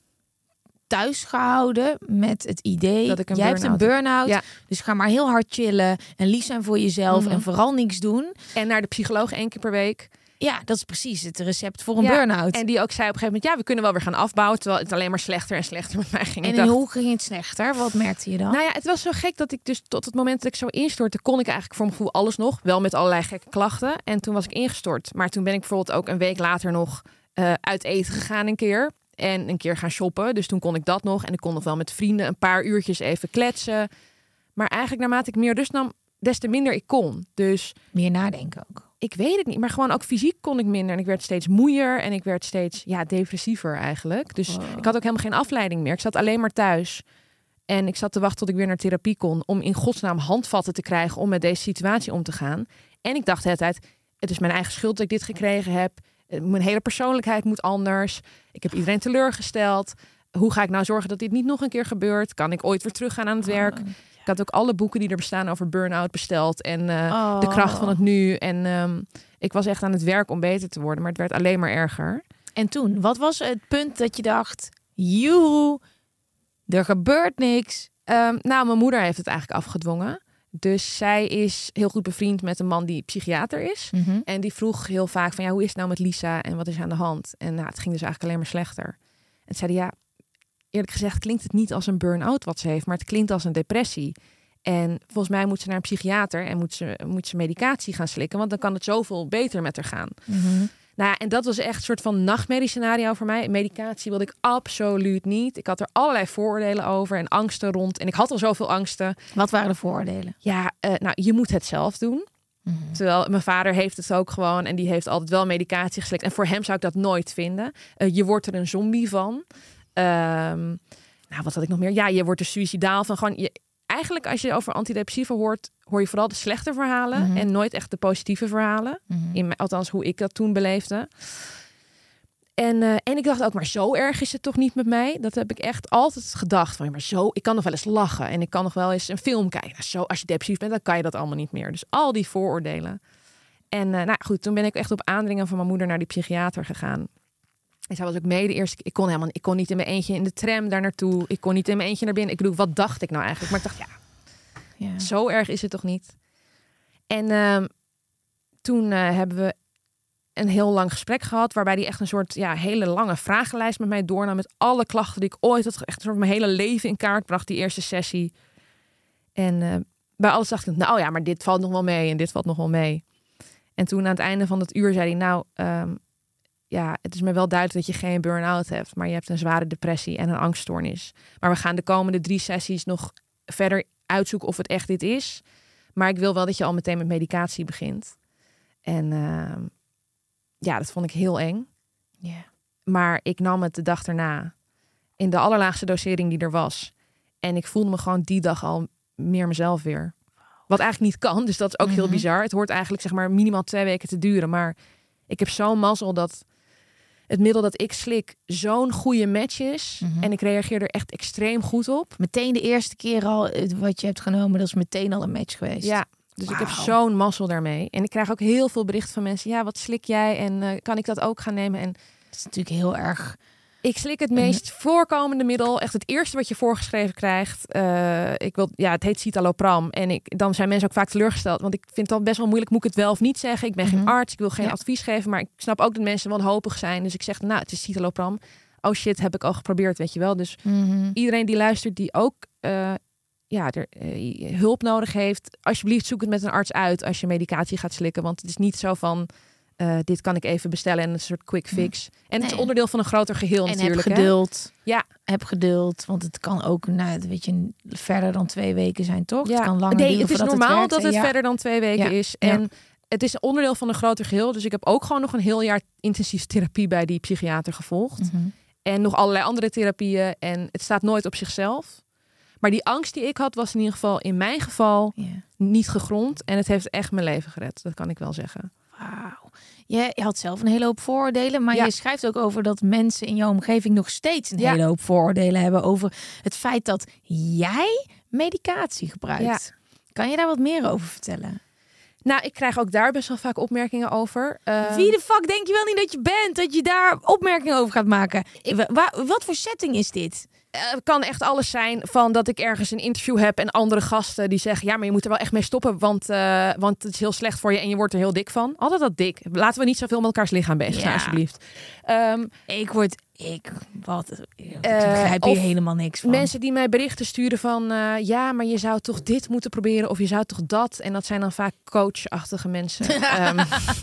thuis gehouden met het idee Dat ik een jij hebt een burn-out burn-out, Ja. dus ga maar heel hard chillen en lief zijn voor jezelf Mhm. en vooral niks doen. En naar de psycholoog één keer per week. Ja, dat is precies het recept voor een Ja, burn-out. En die ook zei op een gegeven moment... ja, we kunnen wel weer gaan afbouwen... terwijl het alleen maar slechter en slechter met mij ging. En Ik in dacht, hoe ging het slechter? Wat merkte je dan? nou ja, het was zo gek dat ik dus tot het moment dat ik zo instortte... kon ik eigenlijk voor mijn gevoel alles nog. Wel met allerlei gekke klachten. En toen was ik ingestort. Maar toen ben ik bijvoorbeeld ook een week later nog uh, uit eten gegaan een keer. En een keer gaan shoppen. Dus toen kon ik dat nog. En ik kon nog wel met vrienden een paar uurtjes even kletsen. Maar eigenlijk naarmate ik meer rust nam... des te minder ik kon. Dus Meer nadenken ook. ik weet het niet. Maar gewoon ook fysiek kon ik minder. En ik werd steeds moeier. En ik werd steeds ja, depressiever eigenlijk. Dus Oh. ik had ook helemaal geen afleiding meer. Ik zat alleen maar thuis. En ik zat te wachten tot ik weer naar therapie kon. Om in godsnaam handvatten te krijgen om met deze situatie om te gaan. En ik dacht de hele tijd, het is mijn eigen schuld dat ik dit gekregen heb. Mijn hele persoonlijkheid moet anders. Ik heb iedereen teleurgesteld. Hoe ga ik nou zorgen dat dit niet nog een keer gebeurt? Kan ik ooit weer teruggaan aan het werk? Oh. Ik had ook alle boeken die er bestaan over burn-out besteld. En uh, Oh. de kracht van het nu. En, um, Ik was echt aan het werk om beter te worden, maar het werd alleen maar erger. En toen, wat was het punt dat je dacht... joehoe, er gebeurt niks? Um, nou, mijn moeder heeft het eigenlijk afgedwongen. Dus zij is heel goed bevriend met een man die psychiater is. Mm-hmm. En die vroeg heel vaak van, ja, hoe is het nou met Lisa en wat is aan de hand? En nou, het ging dus eigenlijk alleen maar slechter. En zeiden, ja, eerlijk gezegd klinkt het niet als een burn-out wat ze heeft, maar het klinkt als een depressie. En volgens mij moet ze naar een psychiater en moet ze, moet ze medicatie gaan slikken, want dan kan het zoveel beter met haar gaan. Mm-hmm. Nou ja, en dat was echt een soort van nachtmerriescenario voor mij. Medicatie wilde ik absoluut niet. Ik had er allerlei vooroordelen over en angsten rond. En ik had al zoveel angsten. Wat waren de vooroordelen? Ja, uh, nou, je moet het zelf doen. Mm-hmm. Terwijl Terwijl mijn vader heeft het ook gewoon en die heeft altijd wel medicatie geslikt. En voor hem zou ik dat nooit vinden. Uh, je wordt er een zombie van. Um, nou, wat had ik nog meer? Ja, je wordt er suïcidaal van. Gewoon, je, eigenlijk als je over antidepressiva hoort, hoor je vooral de slechte verhalen Mm-hmm. en nooit echt de positieve verhalen. Mm-hmm. In, althans, hoe ik dat toen beleefde. En, uh, en ik dacht ook, maar zo erg is het toch niet met mij? Dat heb ik echt altijd gedacht. Van, ja, maar zo, ik kan nog wel eens lachen en ik kan nog wel eens een film kijken. Nou, zo, als je depressief bent, dan kan je dat allemaal niet meer. Dus al die vooroordelen. En uh, nou goed, toen ben ik echt op aandringen van mijn moeder naar die psychiater gegaan. En zij was ook mee de eerste keer. Ik kon helemaal, ik kon niet in mijn eentje in de tram daar naartoe. Ik kon niet in mijn eentje naar binnen. Ik bedoel, wat dacht ik nou eigenlijk? Maar ik dacht, ja, Ja. zo erg is het toch niet? En uh, toen uh, hebben we een heel lang gesprek gehad, waarbij hij echt een soort ja, hele lange vragenlijst met mij doornam, met alle klachten die ik ooit had, echt een soort mijn hele leven in kaart bracht, die eerste sessie. En uh, bij alles dacht ik, nou ja, maar dit valt nog wel mee en dit valt nog wel mee. En toen aan het einde van dat uur zei hij, nou, um, ja, het is me wel duidelijk dat je geen burn-out hebt, maar je hebt een zware depressie en een angststoornis. Maar we gaan de komende drie sessies nog verder uitzoeken of het echt dit is. Maar ik wil wel dat je al meteen met medicatie begint. En uh, ja, dat vond ik heel eng. Yeah. Maar ik nam het de dag erna in de allerlaagste dosering die er was. En ik voelde me gewoon die dag al meer mezelf weer. Wat eigenlijk niet kan, dus dat is ook Mm-hmm. heel bizar. Het hoort eigenlijk zeg maar minimaal twee weken te duren. Maar ik heb zo'n mazzel dat het middel dat ik slik zo'n goede match is. Mm-hmm. En ik reageer er echt extreem goed op. Meteen de eerste keer al wat je hebt genomen, dat is meteen al een match geweest. Ja, dus ik heb Wauw. zo'n mazzel daarmee. En ik krijg ook heel veel berichten van mensen. Ja, wat slik jij? En uh, kan ik dat ook gaan nemen? En Dat is natuurlijk heel erg... ik slik het meest voorkomende middel. Echt het eerste wat je voorgeschreven krijgt. Uh, ik wil, ja, het heet citalopram. En ik, dan zijn mensen ook vaak teleurgesteld. Want ik vind het dan best wel moeilijk. Moet ik het wel of niet zeggen? Ik ben Mm-hmm. geen arts. Ik wil geen Ja. advies geven. Maar ik snap ook dat mensen wanhopig zijn. Dus ik zeg, nou, het is citalopram. Oh shit, heb ik al geprobeerd, weet je wel. Dus Mm-hmm. iedereen die luistert, die ook uh, ja, er, uh, hulp nodig heeft. Alsjeblieft, zoek het met een arts uit als je medicatie gaat slikken. Want het is niet zo van... Uh, dit kan ik even bestellen en een soort quick fix. En het Nee. is onderdeel van een groter geheel En natuurlijk. heb hè? geduld. Ja. Heb geduld, want het kan ook, nou, weet je, verder dan twee weken zijn, toch? Ja. Het kan langer nee, duren het is voordat normaal het werkt. dat het Ja. verder dan twee weken Ja. is. Ja. En het is een onderdeel van een groter geheel. Dus ik heb ook gewoon nog een heel jaar intensieve therapie bij die psychiater gevolgd. Mm-hmm. En nog allerlei andere therapieën. En het staat nooit op zichzelf. Maar die angst die ik had, was in ieder geval in mijn geval Ja. niet gegrond. En het heeft echt mijn leven gered. Dat kan ik wel zeggen. Wauw. Je, je had zelf een hele hoop vooroordelen, maar Ja. je schrijft ook over dat mensen in jouw omgeving nog steeds een Ja. hele hoop vooroordelen hebben over het feit dat jij medicatie gebruikt. Kan je daar wat meer over vertellen? Nou, ik krijg ook daar best wel vaak opmerkingen over. Uh, Wie de fuck denk je wel niet dat je bent, dat je daar opmerkingen over gaat maken? Wa- wa- wat voor setting is dit? Het kan echt alles zijn van dat ik ergens een interview heb en andere gasten die zeggen, ja, maar je moet er wel echt mee stoppen, want, uh, want het is heel slecht voor je en je wordt er heel dik van. Altijd dat dik. Laten we niet zoveel met elkaars lichaam bezig zijn, Ja. alsjeblieft. Um, Ik word, ik, wat, ik Uh, begrijp hier of helemaal niks van. mensen die mij berichten sturen van, uh, ja, maar je zou toch dit moeten proberen of je zou toch dat. En dat zijn dan vaak coachachtige mensen. um,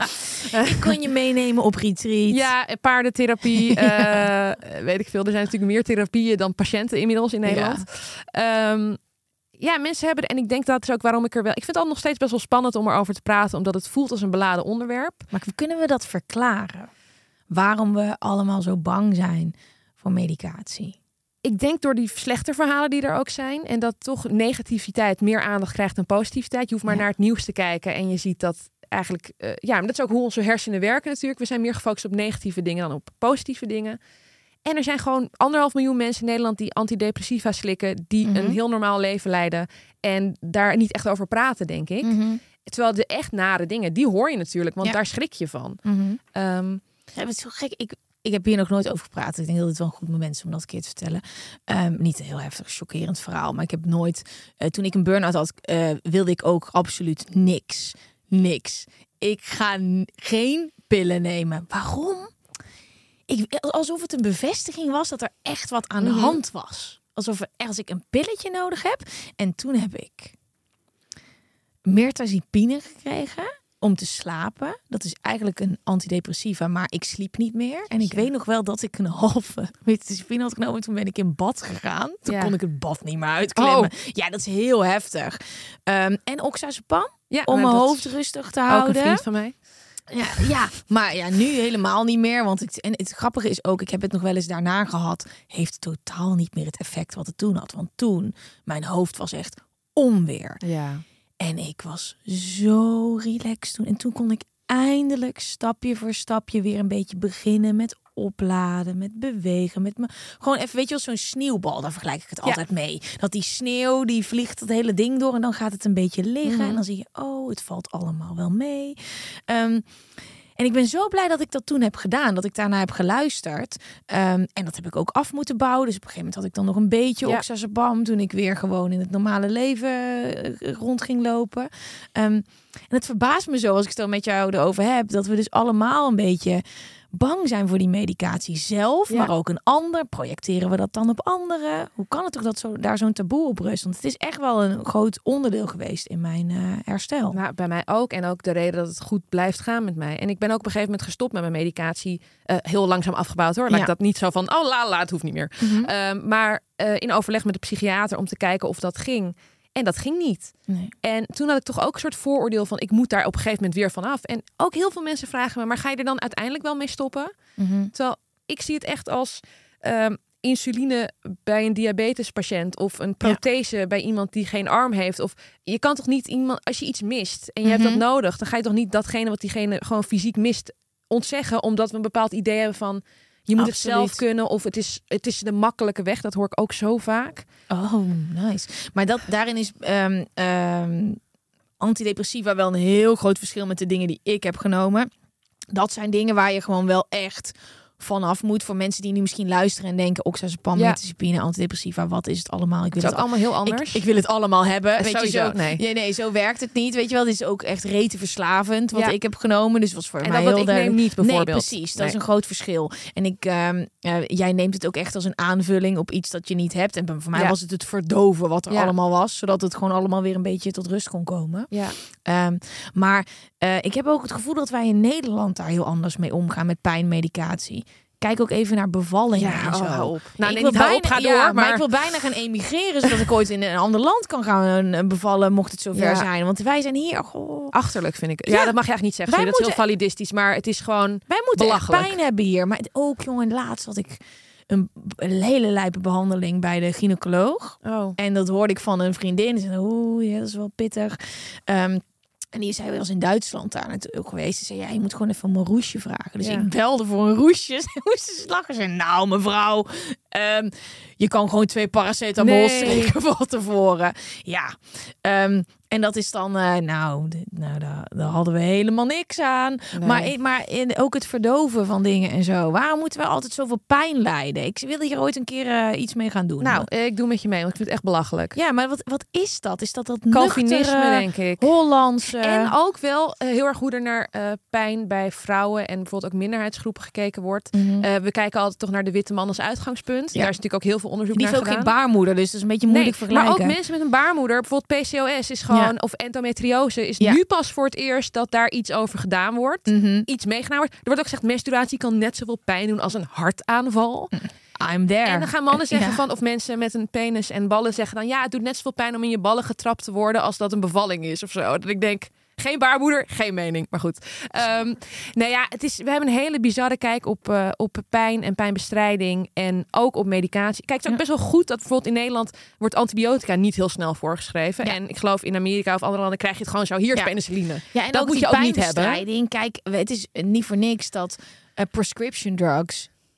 Ik kon je meenemen op retreat. Ja, paardentherapie. uh, weet ik veel. Er zijn natuurlijk meer therapieën dan patiënten inmiddels in Nederland. Ja, um, ja mensen hebben... En ik denk dat is ook waarom ik er wel... Ik vind het nog steeds best wel spannend om erover te praten. Omdat het voelt als een beladen onderwerp. Maar kunnen we dat verklaren? Waarom we allemaal zo bang zijn voor medicatie? Ik denk door die slechte verhalen die er ook zijn. En dat toch negativiteit meer aandacht krijgt dan positiviteit. Je hoeft maar Ja. naar het nieuws te kijken. En je ziet dat eigenlijk... Uh, ja, maar dat is ook hoe onze hersenen werken natuurlijk. We zijn meer gefocust op negatieve dingen dan op positieve dingen. En er zijn gewoon anderhalf miljoen mensen in Nederland die antidepressiva slikken. Die Mm-hmm. een heel normaal leven leiden. En daar niet echt over praten, denk ik. Mm-hmm. terwijl de echt nare dingen, die hoor je natuurlijk, want Ja. daar schrik je van. Mm-hmm. Um, Ja, het is zo gek. Ik, ik heb hier nog nooit over gepraat. Ik denk dat het wel een goed moment is om dat een keer te vertellen. Um, niet een heel heftig, chockerend verhaal. Maar ik heb nooit... Uh, toen ik een burn-out had, uh, wilde ik ook absoluut niks. Niks. Ik ga n- geen pillen nemen. Waarom? Ik, alsof het een bevestiging was dat er echt wat aan de Mm-hmm. hand was. Alsof er, als ik een pilletje nodig heb. En toen heb ik mirtazapine gekregen om te slapen. Dat is eigenlijk een antidepressiva, maar ik sliep niet meer. En ik Ja. weet nog wel dat ik een halve mirtazapine had genomen. Toen ben ik in bad gegaan. Toen Ja. kon ik het bad niet meer uitklimmen. Oh. Ja, dat is heel heftig. Um, en oxazepam, ja, om nou, mijn dat hoofd is rustig te ook een houden. vriend van mij. Ja, ja, maar ja, nu helemaal niet meer. Want ik, en het grappige is ook, ik heb het nog wel eens daarna gehad. Heeft totaal niet meer het effect wat het toen had. Want toen, mijn hoofd was echt onweer. Ja. En ik was zo relaxed toen. En toen kon ik eindelijk stapje voor stapje weer een beetje beginnen met opladen, met bewegen, met me gewoon even, weet je wel, zo'n sneeuwbal. Daar vergelijk ik het Ja. altijd mee. Dat die sneeuw, die vliegt het hele ding door en dan gaat het een beetje liggen. Mm-hmm. En dan zie je, oh, het valt allemaal wel mee. Um, En ik ben zo blij dat ik dat toen heb gedaan. Dat ik daarna heb geluisterd. Um, en dat heb ik ook af moeten bouwen. Dus op een gegeven moment had ik dan nog een beetje Ja. oxazepam. Toen ik weer gewoon in het normale leven uh, rond ging lopen. Um, en het verbaast me zo als ik het dan met jou erover heb. Dat we dus allemaal een beetje bang zijn voor die medicatie zelf. Ja. Maar ook een ander. Projecteren we dat dan op anderen? Hoe kan het toch dat zo, daar zo'n taboe op rust? Want het is echt wel een groot onderdeel geweest in mijn uh, herstel. Nou, bij mij ook. En ook de reden dat het goed blijft gaan met mij. En ik ben ook op een gegeven moment gestopt met mijn medicatie. Uh, heel langzaam afgebouwd hoor. Laat Ja. ik dat niet zo van, oh la la, het hoeft niet meer. Mm-hmm. Um, maar uh, in overleg met de psychiater om te kijken of dat ging. En dat ging niet. Nee. En toen had ik toch ook een soort vooroordeel van, ik moet daar op een gegeven moment weer van af. En ook heel veel mensen vragen me, maar ga je er dan uiteindelijk wel mee stoppen? Mm-hmm. Terwijl ik zie het echt als um, insuline bij een diabetespatiënt of een prothese ja. bij iemand die geen arm heeft. Of je kan toch niet iemand, als je iets mist en je Mm-hmm. hebt dat nodig, dan ga je toch niet datgene wat diegene gewoon fysiek mist ontzeggen, omdat we een bepaald idee hebben van, je moet Absoluut. het zelf kunnen of het is, het is de makkelijke weg. Dat hoor ik ook zo vaak. Oh, nice. Maar dat, daarin is um, um, antidepressiva wel een heel groot verschil met de dingen die ik heb genomen. Dat zijn dingen waar je gewoon wel echt vanaf moet. Voor mensen die nu misschien luisteren en denken, oxazepam, Ja. mirtazapine, antidepressiva, wat is het allemaal? Ik wil Het is het ook allemaal heel anders. Ik, ik wil het allemaal hebben. Eh, Weet je, sowieso, zo, nee. nee, nee, zo werkt het niet. Weet je wel, dit is ook echt rete verslavend wat Ja. ik heb genomen. Dus was voor En mij dat wat heel ik neem duidelijk. niet, bijvoorbeeld. Nee, precies. Dat Nee. is een groot verschil. En ik, um, uh, jij neemt het ook echt als een aanvulling op iets dat je niet hebt. En voor mij Ja. was het het verdoven wat er Ja. allemaal was, zodat het gewoon allemaal weer een beetje tot rust kon komen. Ja. Um, maar uh, ik heb ook het gevoel dat wij in Nederland daar heel anders mee omgaan met pijnmedicatie. Kijk ook even naar bevallingen Ja, en zo. oh, hou op. Nou, ik nee, wil niet hou bijna, op, ga ja, door, maar... maar- ik wil bijna gaan emigreren, zodat ik ooit in een ander land kan gaan uh, bevallen, mocht het zover Ja. zijn. Want wij zijn hier, goh, Achterlijk vind ik. Ja, Ja. dat mag je eigenlijk niet zeggen. Wij Sorry, dat is heel moeten- validistisch, maar het is gewoon wij moeten echt belachelijk. pijn hebben hier. Maar het ook, jongen, laatst had ik een, een hele lijpe behandeling bij de gynaecoloog. Oh. En dat hoorde ik van een vriendin. Die zei, oeh, ja, dat is wel pittig. Um, En die zei, was in Duitsland daar natuurlijk geweest. Ze zei, ja, je moet gewoon even om een roesje vragen. Dus Ja. ik belde voor een roesje. Ze moesten ze lachen. Ze zei, nou mevrouw, um, je kan gewoon twee paracetamol Nee. slikken van tevoren. Ja, um, en dat is dan, uh, nou, de, nou daar, daar hadden we helemaal niks aan. Nee. Maar, in, maar in, ook het verdoven van dingen en zo. Waarom moeten we altijd zoveel pijn lijden? Ik wil hier ooit een keer uh, iets mee gaan doen. Nou, eh, ik doe met je mee, want ik vind het echt belachelijk. ja, maar wat, wat is dat? Is dat dat Calvinisme, nuchtere, denk ik. Hollandse... En ook wel uh, heel erg hoe er naar uh, pijn bij vrouwen en bijvoorbeeld ook minderheidsgroepen gekeken wordt. Mm-hmm. Uh, we kijken altijd toch naar de witte man als uitgangspunt. Ja. Daar is natuurlijk ook heel veel onderzoek Die naar heeft ook gedaan. geen baarmoeder, dus dat is een beetje moeilijk nee, vergelijken. maar ook mensen met een baarmoeder, bijvoorbeeld P C O S is gewoon, Ja. of endometriose, is Ja. nu pas voor het eerst dat daar iets over gedaan wordt. Mm-hmm. Iets meegenomen wordt. Er wordt ook gezegd, menstruatie kan net zoveel pijn doen als een hartaanval. I'm there. En dan gaan mannen zeggen Ja. van, of mensen met een penis en ballen zeggen dan, ja, het doet net zoveel pijn om in je ballen getrapt te worden als dat een bevalling is of zo. Dat ik denk, geen baarmoeder, geen mening. Maar goed. Um, nou ja, het is, we hebben een hele bizarre kijk op, uh, op pijn en pijnbestrijding. En ook op medicatie. Kijk, het is ook best wel goed dat bijvoorbeeld in Nederland wordt antibiotica niet heel snel voorgeschreven. Ja. En ik geloof in Amerika of andere landen krijg je het gewoon zo. Hier is Ja. penicilline. Ja, en dat ook moet die je ook niet hebben. pijnbestrijding. Kijk, het is niet voor niks dat uh, prescription drugs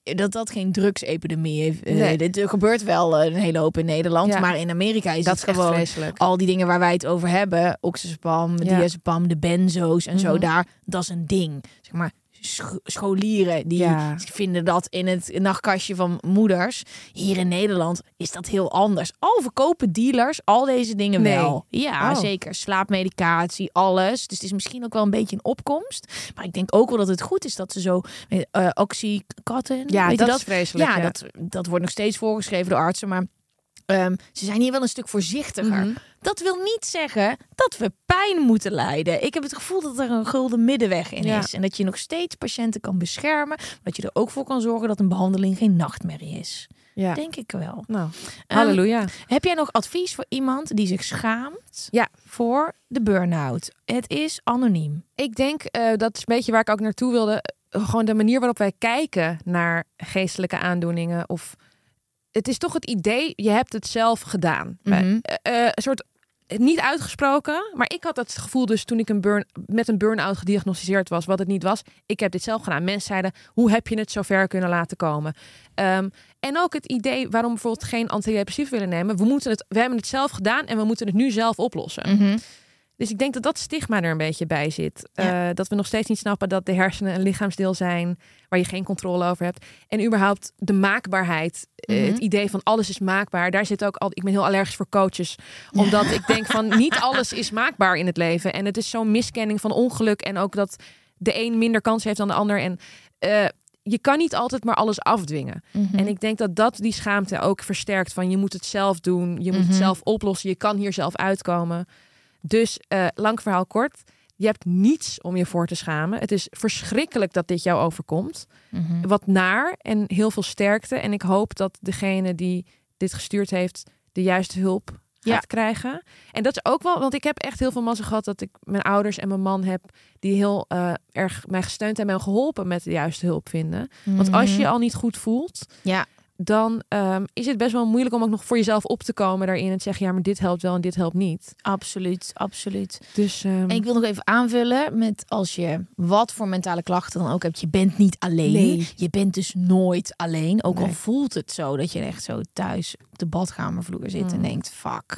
dat dat geen drugsepidemie heeft. Uh, Nee. dit, er gebeurt wel uh, een hele hoop in Nederland. Ja. Maar in Amerika is Dat het is echt gewoon vreselijk. al die dingen waar wij het over hebben. Oxazepam, Ja. diazepam, de benzo's en zo Mhm. daar. Dat is een ding. Zeg maar sch- scholieren die Ja. vinden dat in het nachtkastje van moeders. Hier in Nederland is dat heel anders. Al verkopen dealers al deze dingen Nee. wel. Ja, Oh. zeker. Slaapmedicatie, alles. Dus het is misschien ook wel een beetje een opkomst. Maar ik denk ook wel dat het goed is dat ze zo uh, Oxycontin. Ja, weet dat, je is vreselijk. ja, ja. Dat, dat wordt nog steeds voorgeschreven door artsen, maar um, ze zijn hier wel een stuk voorzichtiger. Mhm. Dat wil niet zeggen dat we pijn moeten lijden. Ik heb het gevoel dat er een gulden middenweg in Ja. is. En dat je nog steeds patiënten kan beschermen. Maar dat je er ook voor kan zorgen dat een behandeling geen nachtmerrie is. Ja. Denk ik wel. Nou, Um, halleluja. Heb jij nog advies voor iemand die zich schaamt Ja. voor de burn-out? Het is anoniem. Ik denk, uh, dat is een beetje waar ik ook naartoe wilde. Uh, gewoon de manier waarop wij kijken naar geestelijke aandoeningen. Of het is toch het idee, je hebt het zelf gedaan. Mm-hmm. Uh, uh, een soort, niet uitgesproken, maar ik had het gevoel dus toen ik een burn, met een burn-out gediagnosticeerd was, wat het niet was. Ik heb dit zelf gedaan. Mensen zeiden, hoe heb je het zo ver kunnen laten komen? Um, en ook het idee waarom bijvoorbeeld geen antidepressief willen nemen. We, moeten het, we hebben het zelf gedaan en we moeten het nu zelf oplossen. Mm-hmm. Dus ik denk dat dat stigma er een beetje bij zit. Ja. Uh, dat we nog steeds niet snappen dat de hersenen een lichaamsdeel zijn waar je geen controle over hebt. En überhaupt de maakbaarheid. Mm-hmm. Uh, het idee van alles is maakbaar. Daar zit ook al. Ik ben heel allergisch voor coaches. Omdat ja. ik denk van niet alles is maakbaar in het leven. En het is zo'n miskenning van ongeluk. En ook dat de een minder kans heeft dan de ander. En uh, je kan niet altijd maar alles afdwingen. Mm-hmm. En ik denk dat dat die schaamte ook versterkt. Van je moet het zelf doen. Je moet mm-hmm. het zelf oplossen. Je kan hier zelf uitkomen. Dus uh, lang verhaal kort. Je hebt niets om je voor te schamen. Het is verschrikkelijk dat dit jou overkomt. Mm-hmm. Wat naar en heel veel sterkte. En ik hoop dat degene die dit gestuurd heeft de juiste hulp gaat ja. krijgen. En dat is ook wel, want ik heb echt heel veel mazzel gehad dat ik mijn ouders en mijn man heb die heel uh, erg mij gesteund en mij geholpen met de juiste hulp vinden. Mm-hmm. Want als je je al niet goed voelt, ja. dan um, is het best wel moeilijk om ook nog voor jezelf op te komen daarin en te zeggen, ja, maar dit helpt wel en dit helpt niet. Absoluut, absoluut. Dus, um... en ik wil nog even aanvullen met als je wat voor mentale klachten dan ook hebt, je bent niet alleen. Nee. Je bent dus nooit alleen. Ook nee. al voelt het zo dat je echt zo thuis op de badkamervloer zit mm. en denkt, fuck.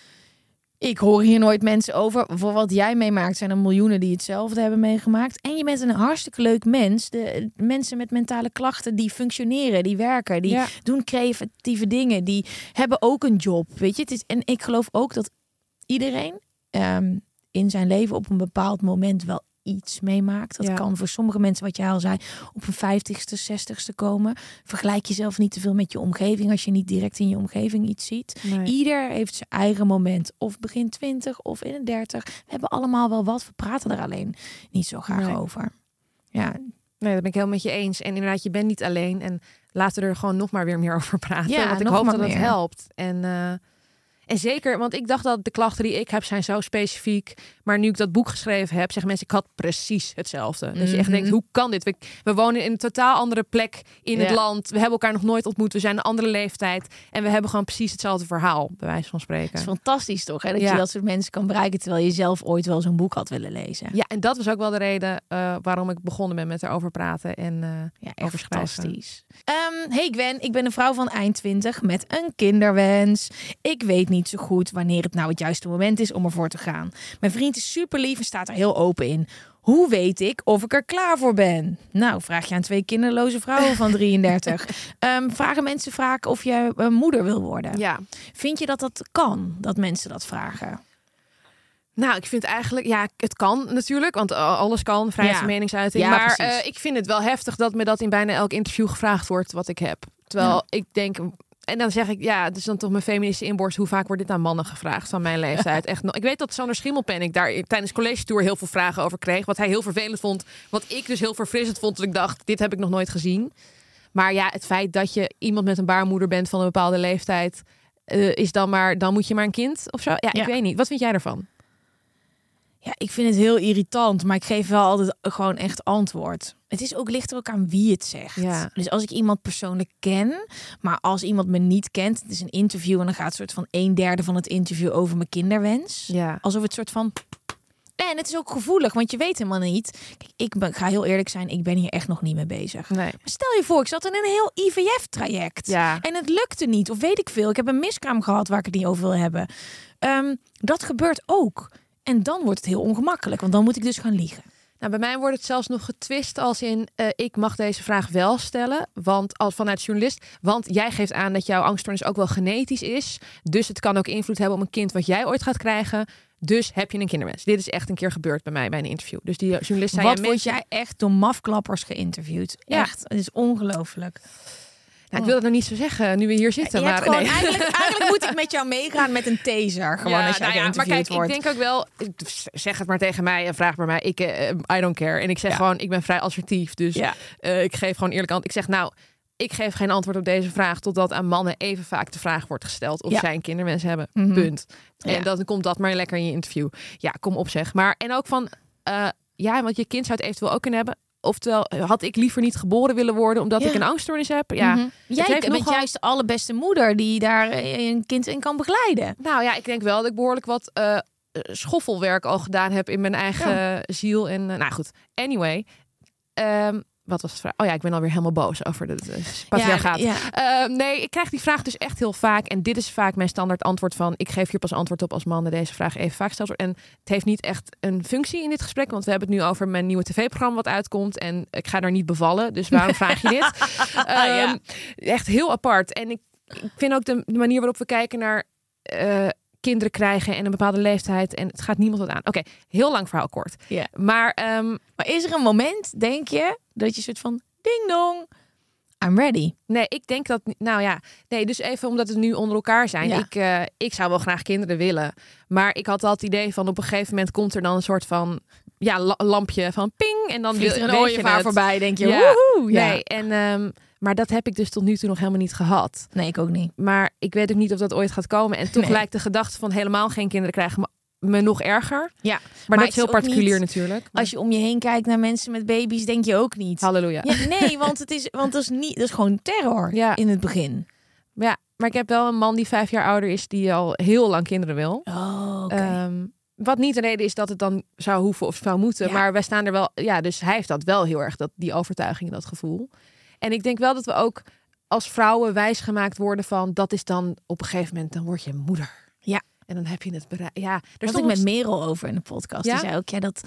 Ik hoor hier nooit mensen over. Voor wat jij meemaakt zijn er miljoenen die hetzelfde hebben meegemaakt. En je bent een hartstikke leuk mens. De mensen met mentale klachten die functioneren, die werken, die ja. doen creatieve dingen, die hebben ook een job. Weet je, het is, en ik geloof ook dat iedereen um, in zijn leven op een bepaald moment wel iets meemaakt. Dat ja. kan voor sommige mensen, wat jij al zei, op een vijftigste, zestigste komen. Vergelijk jezelf niet te veel met je omgeving als je niet direct in je omgeving iets ziet. Nee. Ieder heeft zijn eigen moment. Of begin twintig of in de dertig. We hebben allemaal wel wat. We praten er alleen niet zo graag nee. over. Ja. Nee, dat ben ik helemaal met je eens. En inderdaad, je bent niet alleen. En laten we er gewoon nog maar weer meer over praten. Ja, want ik hoop dat meer. het helpt. En... Uh... En zeker, want ik dacht dat de klachten die ik heb zijn zo specifiek. Maar nu ik dat boek geschreven heb, zeggen mensen, ik had precies hetzelfde. Mm-hmm. Dat je echt denkt, hoe kan dit? We, we wonen in een totaal andere plek in ja. het land. We hebben elkaar nog nooit ontmoet. We zijn een andere leeftijd. En we hebben gewoon precies hetzelfde verhaal, bij wijze van spreken. Het is fantastisch toch, hè? Dat ja. je dat soort mensen kan bereiken, terwijl je zelf ooit wel zo'n boek had willen lezen. Ja, en dat was ook wel de reden uh, waarom ik begonnen ben met erover praten en uh, ja, over schrijven. Fantastisch. Um, hey Gwen, ik ben een vrouw van eind twintig met een kinderwens. Ik weet niet zo goed wanneer het nou het juiste moment is om ervoor te gaan. Mijn vriend is super lief en staat er heel open in. Hoe weet ik of ik er klaar voor ben? Nou, vraag je aan twee kinderloze vrouwen van drieëndertig. um, vragen mensen vaak of je uh, moeder wil worden. Ja. Vind je dat dat kan, dat mensen dat vragen? Nou, ik vind eigenlijk, ja, het kan natuurlijk, want alles kan, vrijheid van ja. meningsuiting. Ja, maar uh, ik vind het wel heftig dat me dat in bijna elk interview gevraagd wordt wat ik heb. Terwijl ja. ik denk, en dan zeg ik, ja, het is dan toch mijn feministische inborst. Hoe vaak wordt dit aan mannen gevraagd van mijn leeftijd? Echt, ik weet dat Sander Schimmelpenninck daar tijdens college tour heel veel vragen over kreeg. Wat hij heel vervelend vond. Wat ik dus heel verfrissend vond. Dat ik dacht, dit heb ik nog nooit gezien. Maar ja, het feit dat je iemand met een baarmoeder bent van een bepaalde leeftijd, uh, is dan maar, dan moet je maar een kind of zo. Ja, ik ja. weet niet. Wat vind jij ervan? Ja, ik vind het heel irritant, maar ik geef wel altijd gewoon echt antwoord. Het is ook lichter ook aan wie het zegt. Ja. Dus als ik iemand persoonlijk ken, maar als iemand me niet kent, het is een interview en dan gaat een soort van een derde van het interview over mijn kinderwens. Ja. Alsof het soort van En het is ook gevoelig, want je weet helemaal niet. Kijk, ik ben, ga heel eerlijk zijn, ik ben hier echt nog niet mee bezig. Nee. Maar stel je voor, ik zat in een heel I V F-traject. Ja. En het lukte niet, of weet ik veel. Ik heb een miskraam gehad waar ik het niet over wil hebben. Um, dat gebeurt ook. En dan wordt het heel ongemakkelijk, want dan moet ik dus gaan liegen. Nou, bij mij wordt het zelfs nog getwist als in... Uh, ik mag deze vraag wel stellen, want als vanuit journalist... want jij geeft aan dat jouw angststoornis ook wel genetisch is. Dus het kan ook invloed hebben op een kind wat jij ooit gaat krijgen. Dus heb je een kinderwens. Dit is echt een keer gebeurd bij mij bij een interview. Dus die journalist zei... Wat ja, word mensen... jij echt door mafklappers geïnterviewd? Ja. Echt, het is ongelooflijk. Nou, ik wil het nog niet zo zeggen, nu we hier zitten. Je maar hebt gewoon, nee. eigenlijk, eigenlijk moet ik met jou meegaan met een taser. Gewoon ja, als jij nou ja, maar geïnterviewd kijk, wordt. ik denk ook wel... Zeg het maar tegen mij en vraag maar mij. Ik, uh, I don't care. En ik zeg ja. gewoon, ik ben vrij assertief. Dus ja. uh, ik geef gewoon eerlijk antwoord. Ik zeg, nou, ik geef geen antwoord op deze vraag... totdat aan mannen even vaak de vraag wordt gesteld... of ja. zij een kinderwens hebben. Mm-hmm. Punt. En ja. dan komt dat maar lekker in je interview. Ja, kom op zeg. Maar en ook van... Uh, ja, want je kind zou het eventueel ook kunnen hebben... Oftewel, had ik liever niet geboren willen worden... omdat ja. ik een angststoornis heb? Ja, mm-hmm. Jij bent nogal... juist de allerbeste moeder... die daar een kind in kan begeleiden. Nou ja, ik denk wel dat ik behoorlijk wat uh, schoffelwerk al gedaan heb... in mijn eigen ja. ziel. En uh, nou goed, anyway... Um, Wat was het vraag? Oh ja, ik ben alweer helemaal boos over het uh, patriarchaat. Ja, ja. Uh, nee, ik krijg die vraag dus echt heel vaak. En dit is vaak mijn standaard antwoord van... ik geef hier pas antwoord op als mannen deze vraag even vaak stelt. En het heeft niet echt een functie in dit gesprek. Want we hebben het nu over mijn nieuwe tv-programma wat uitkomt. En ik ga daar niet bevallen. Dus waarom vraag je dit? um, ja. Echt heel apart. En ik, ik vind ook de, de manier waarop we kijken naar... Uh, kinderen krijgen en een bepaalde leeftijd. En het gaat niemand wat aan. Oké, okay, heel lang verhaal kort. Yeah. Maar, um, maar is er een moment, denk je, dat je soort van ding dong, I'm ready? Nee, ik denk dat... Nou ja, nee, dus even omdat we nu onder elkaar zijn. Ja. Ik, uh, ik zou wel graag kinderen willen. Maar ik had al het idee van op een gegeven moment komt er dan een soort van... Ja, la- lampje van ping. En dan vliegt er een ooievaar voorbij, denk je. Ja, woehoe, ja. Nee, en... Um, Maar dat heb ik dus tot nu toe nog helemaal niet gehad. Nee, ik ook niet. Maar ik weet ook niet of dat ooit gaat komen. En toch nee. lijkt de gedachte van helemaal geen kinderen krijgen me nog erger. Ja, maar, maar dat is heel particulier niet, natuurlijk. Als je om je heen kijkt naar mensen met baby's, denk je ook niet. Halleluja. Ja, nee, want het is, want dat is niet, dat is gewoon terror ja. in het begin. Ja, maar ik heb wel een man die vijf jaar ouder is, die al heel lang kinderen wil. Oh, oké. Okay. Um, Wat niet de reden is dat het dan zou hoeven of zou moeten. Ja. Maar wij staan er wel... Ja, dus hij heeft dat wel heel erg, dat, die overtuiging, dat gevoel. En ik denk wel dat we ook als vrouwen wijsgemaakt worden van... dat is dan op een gegeven moment, dan word je moeder. Ja. En dan heb je het bereikt. Ja, daar had ik met Merel over in de podcast. Ja? Die zei ook, ja, dat...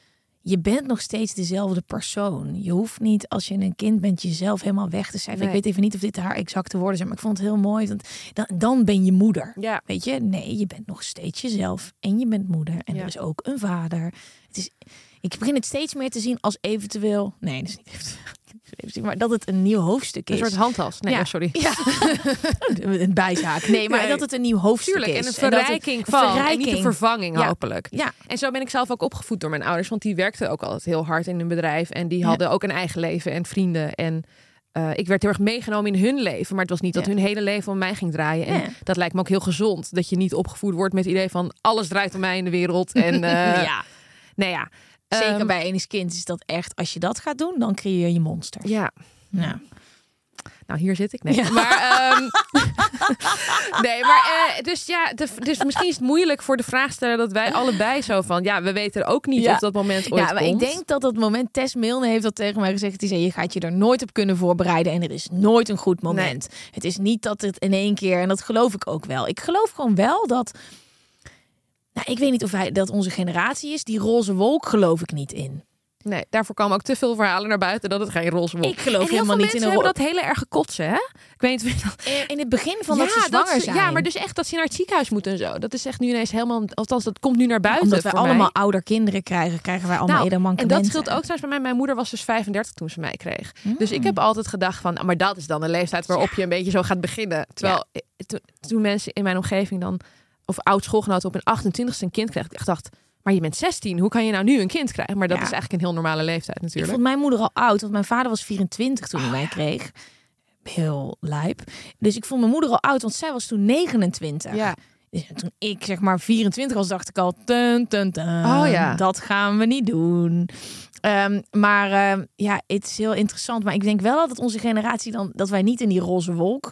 Je bent nog steeds dezelfde persoon. Je hoeft niet, als je een kind bent, jezelf helemaal weg te zijn. Nee. Ik weet even niet of dit haar exacte woorden zijn, maar ik vond het heel mooi. Want dan, dan ben je moeder. Ja. Weet je? Nee, je bent nog steeds jezelf. En je bent moeder. En ja. er is ook een vader. Het is, ik begin het steeds meer te zien als eventueel... Nee, dat is niet eventueel. Maar dat het een nieuw hoofdstuk is. Een soort handtas. Nee, ja. sorry. Ja. Een bijzaak. Nee, maar nee. dat het een nieuw hoofdstuk Tuurlijk, is. En een verrijking en van. Een verrijking. En niet een vervanging, ja. hopelijk. Ja. En zo ben ik zelf ook opgevoed door mijn ouders. Want die werkten ook altijd heel hard in een bedrijf. En die hadden ja. ook een eigen leven en vrienden. En uh, ik werd heel erg meegenomen in hun leven. Maar het was niet dat ja. hun hele leven om mij ging draaien. En ja. dat lijkt me ook heel gezond. Dat je niet opgevoed wordt met het idee van... alles draait om mij in de wereld. En uh, ja. Nou ja. Zeker um, bij enig kind is dat echt... Als je dat gaat doen, dan creëer je monsters. Ja. Ja. Nou, hier zit ik. Nee, ja. maar, um, nee, maar uh, dus ja, de, dus misschien is het moeilijk voor de vraagsteller dat wij allebei zo van, ja, we weten ook niet ja. of dat moment ooit ja, maar komt. Ik denk dat dat moment, Tess Milne heeft dat tegen mij gezegd. Die zei, je gaat je er nooit op kunnen voorbereiden en er is nooit een goed moment. Nee. Het is niet dat het in één keer, en dat geloof ik ook wel. Ik geloof gewoon wel dat, nou, ik weet niet of wij, dat onze generatie is, die roze wolk geloof ik niet in. Nee, daarvoor komen ook te veel verhalen naar buiten dat het geen roze wolk. Ik geloof helemaal niet in een ro- dat hele erge kotsen, hè? Ik weet niet of je dat... In het begin van ja, dat ze zwanger dat, zijn. Ja, maar dus echt dat ze naar het ziekenhuis moeten en zo. Dat is echt nu ineens helemaal... Althans, dat komt nu naar buiten. Omdat we voor allemaal mij. ouder kinderen krijgen, krijgen wij allemaal nou, eerder mankementen. En dat scheelt ook trouwens bij mij. Mijn moeder was dus vijfendertig toen ze mij kreeg. Mm. Dus ik heb altijd gedacht van... Maar dat is dan een leeftijd waarop ja. je een beetje zo gaat beginnen. Terwijl ja. to, toen mensen in mijn omgeving dan... Of oud schoolgenoten op hun achtentwintigste een kind kreeg. Ik dacht... Maar je bent zestien, hoe kan je nou nu een kind krijgen? Maar dat ja. is eigenlijk een heel normale leeftijd natuurlijk. Ik vond mijn moeder al oud, want mijn vader was vierentwintig toen hij oh, mij kreeg. Heel lijp. Dus ik vond mijn moeder al oud, want zij was toen negenentwintig. Ja. Dus toen ik zeg maar vierentwintig was, dacht ik al... Tun, tun, tun, oh ja. Dat gaan we niet doen. Um, maar uh, ja, het is heel interessant. Maar ik denk wel dat het onze generatie dan... dat wij niet in die roze wolk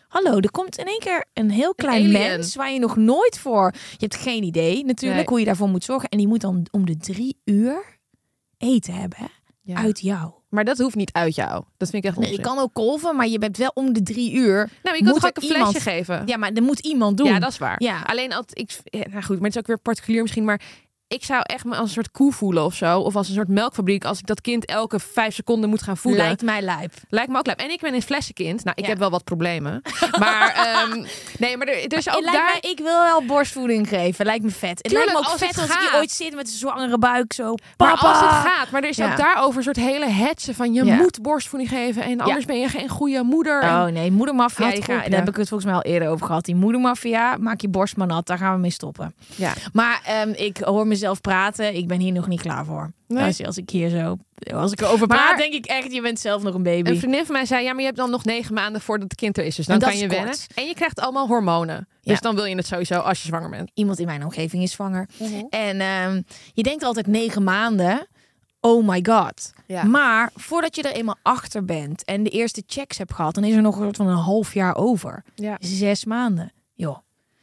Hallo, er komt in één keer een heel klein alien. mens waar je nog nooit voor... Je hebt geen idee natuurlijk Nee. hoe je daarvoor moet zorgen. En die moet dan om de drie uur eten hebben hè? Ja. Uit jou. Maar dat hoeft niet uit jou. Dat vind ik echt Nee, je onzin. kan ook kolven, maar je bent wel om de drie uur. Nou, je moet kan toch ook er een flesje iemand- geven? Ja, maar er moet iemand doen. Ja, dat is waar. Ja. Alleen als ik, ja, nou goed, maar het is ook weer particulier misschien, maar ik zou echt me als een soort koe voelen of zo, of als een soort melkfabriek, als ik dat kind elke vijf seconden moet gaan voeden. Lijkt mij lijp. Lijkt me ook leuk. En ik ben een flessenkind. Nou, ik Ja. heb wel wat problemen, maar um, nee, maar er, er is ook Het lijkt daar. mij, ik wil wel borstvoeding geven. Lijkt me vet. Het Tuurlijk, lijkt me ook als vet het als je gaat. ooit zit met een zwangere buik zo. Maar Papa. als het gaat, maar er is Ja. ook daarover een soort hele hetsen van je Ja. moet borstvoeding geven en anders ben je geen goede moeder. Oh En- nee, moedermafia, Houd die op, gaan, ja. daar heb ik het volgens mij al eerder over gehad. Die moedermafia, maak je borst maar nat, daar gaan we mee stoppen. Ja. Maar ehm, ik hoor mezelf praten, ik ben hier nog niet klaar voor. Nee. Als, als ik hier zo, als ik erover Maar- praat, denk ik echt, je bent zelf nog een baby. Een vriendin van mij zei, ja, maar je hebt dan nog negen maanden voordat het kind er is. Dus dan En dat kan je is wennen. kort. En je krijgt allemaal hormonen. Ja. Dus dan wil je het sowieso als je zwanger bent. Iemand in mijn omgeving is zwanger. En ehm, je denkt altijd negen maanden, oh my god. Ja. Maar voordat je er eenmaal achter bent en de eerste checks hebt gehad, dan is er nog een soort van een half jaar over. Ja. Zes maanden. Joh.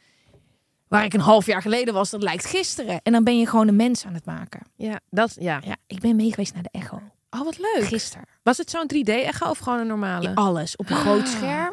Waar ik een half jaar geleden was, dat lijkt gisteren. En dan ben je gewoon een mens aan het maken. Ja, dat, ja. Ja, ik ben mee geweest naar de echo. Oh, wat leuk. Gisteren. Was het zo'n drie D-echo of gewoon een normale? Alles op een groot scherm.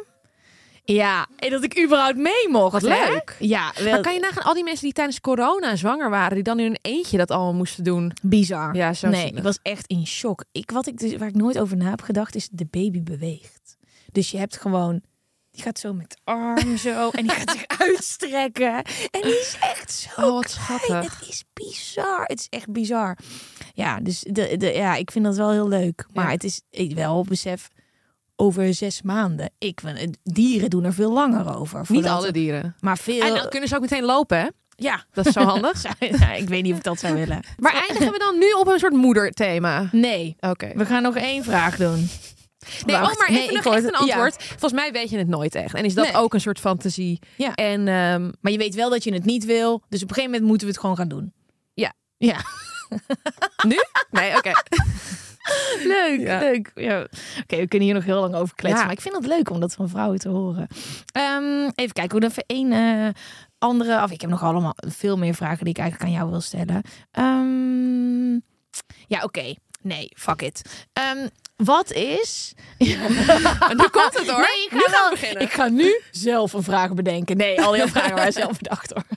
Ja, en dat ik überhaupt mee mocht. Wat hè? leuk. Ja, wel Maar kan je nagaan, al die mensen die tijdens corona zwanger waren, die dan in hun eentje dat allemaal moesten doen. bizar. Ja, zo nee, zielig. ik was echt in shock. Ik, wat ik dus, waar ik nooit over na heb gedacht, is de baby beweegt. Dus je hebt gewoon... Die gaat zo met de arm zo. En die gaat zich uitstrekken. En die is echt zo Oh, wat klein. schattig. Het is bizar. Het is echt bizar. Ja, dus de, de, ja, ik vind dat wel heel leuk. Maar Ja. het is ik wel besef... Over zes maanden. Ik, vind- dieren doen er veel langer over. Niet voordat- alle dieren. Maar veel... En dan kunnen ze ook meteen lopen, hè? ja. Dat is zo handig. Ja, ik weet niet of ik dat zou willen. Maar eindigen we dan nu op een soort moederthema? Nee. Oké. We gaan nog één vraag doen. Nee, Wacht. oh, maar Nee, even ik nog hoor echt het- een antwoord. Volgens mij weet je het nooit echt. En is dat Nee. ook een soort fantasie? Ja. En ehm, Maar je weet wel dat je het niet wil. Dus op een gegeven moment moeten we het gewoon gaan doen. Ja. Ja. nu? Nee, oké. Leuk, Ja. leuk. Ja. Oké, we kunnen hier nog heel lang over kletsen. Ja. Maar ik vind het leuk om dat van vrouwen te horen. Ehm, even kijken, hoe even één eh, andere... Of ik heb nog allemaal veel meer vragen die ik eigenlijk aan jou wil stellen. Ehm, ja, oké. Nee, fuck it. Ehm, wat is... En nu komt het hoor. Nee, ik ga nu gaan wel- we beginnen. Ik ga nu zelf een vraag bedenken. Nee, al jouw vragen waren zelf bedacht hoor.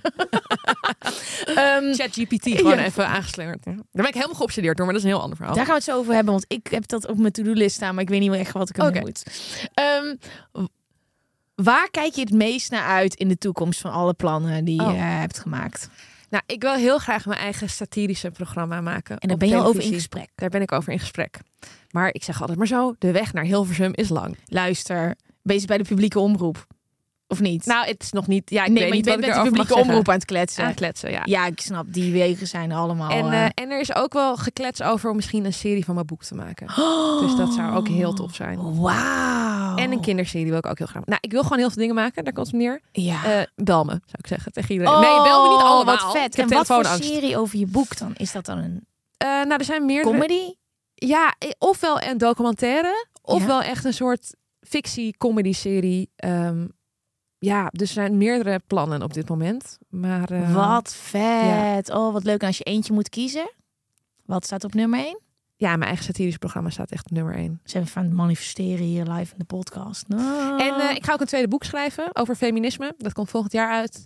Ehm, ChatGPT gewoon Ja. even aangeslingerd. Ja. Daar ben ik helemaal geobsedeerd door, maar dat is een heel ander verhaal. Daar gaan we het zo over hebben, want ik heb dat op mijn to-do-list staan, maar ik weet niet meer echt wat ik ermee Oké. moet. Ehm, w- waar kijk je het meest naar uit in de toekomst van alle plannen die Oh. je hebt gemaakt? Nou, ik wil heel graag mijn eigen satirische programma maken. En daar op ben je al over in televisie. gesprek. Daar ben ik over in gesprek. Maar ik zeg altijd maar zo, de weg naar Hilversum is lang. Luister, bezig bij de publieke omroep. Of niet? Nou, het is nog niet... Ja, ik nee, weet maar je niet bent wat met ik de erover mag publieke zeggen. omroep aan het kletsen. Aankletsen, ja. Ja, ik snap, die wegen zijn allemaal... En, eh, eh, en er is ook wel geklets over om misschien een serie van mijn boek te maken. Dus dat zou ook heel tof zijn. Wauw. En een kinderserie wil ik ook heel graag. Nou, ik wil gewoon heel veel dingen maken. Daar komt het op neer. Ja. Eh, bel me, zou ik zeggen tegen iedereen. Oh, nee, bel me niet allemaal. Wat vet. Ik heb En wat voor telefoonangst. serie over je boek dan? Is dat dan een Eh, nou, er zijn meerdere. comedy? Ja, eh, ofwel een documentaire, ofwel Ja. echt een soort fictie-comedy-serie. Ehm, ja, dus er zijn meerdere plannen op dit moment. Maar eh, Wat vet. Oh, wat leuk. En als je eentje moet kiezen, wat staat op nummer één? ja, mijn eigen satirische programma staat echt op nummer één. Zijn we van het manifesteren hier live in de podcast. Oh. En eh, ik ga ook een tweede boek schrijven over feminisme. Dat komt volgend jaar uit.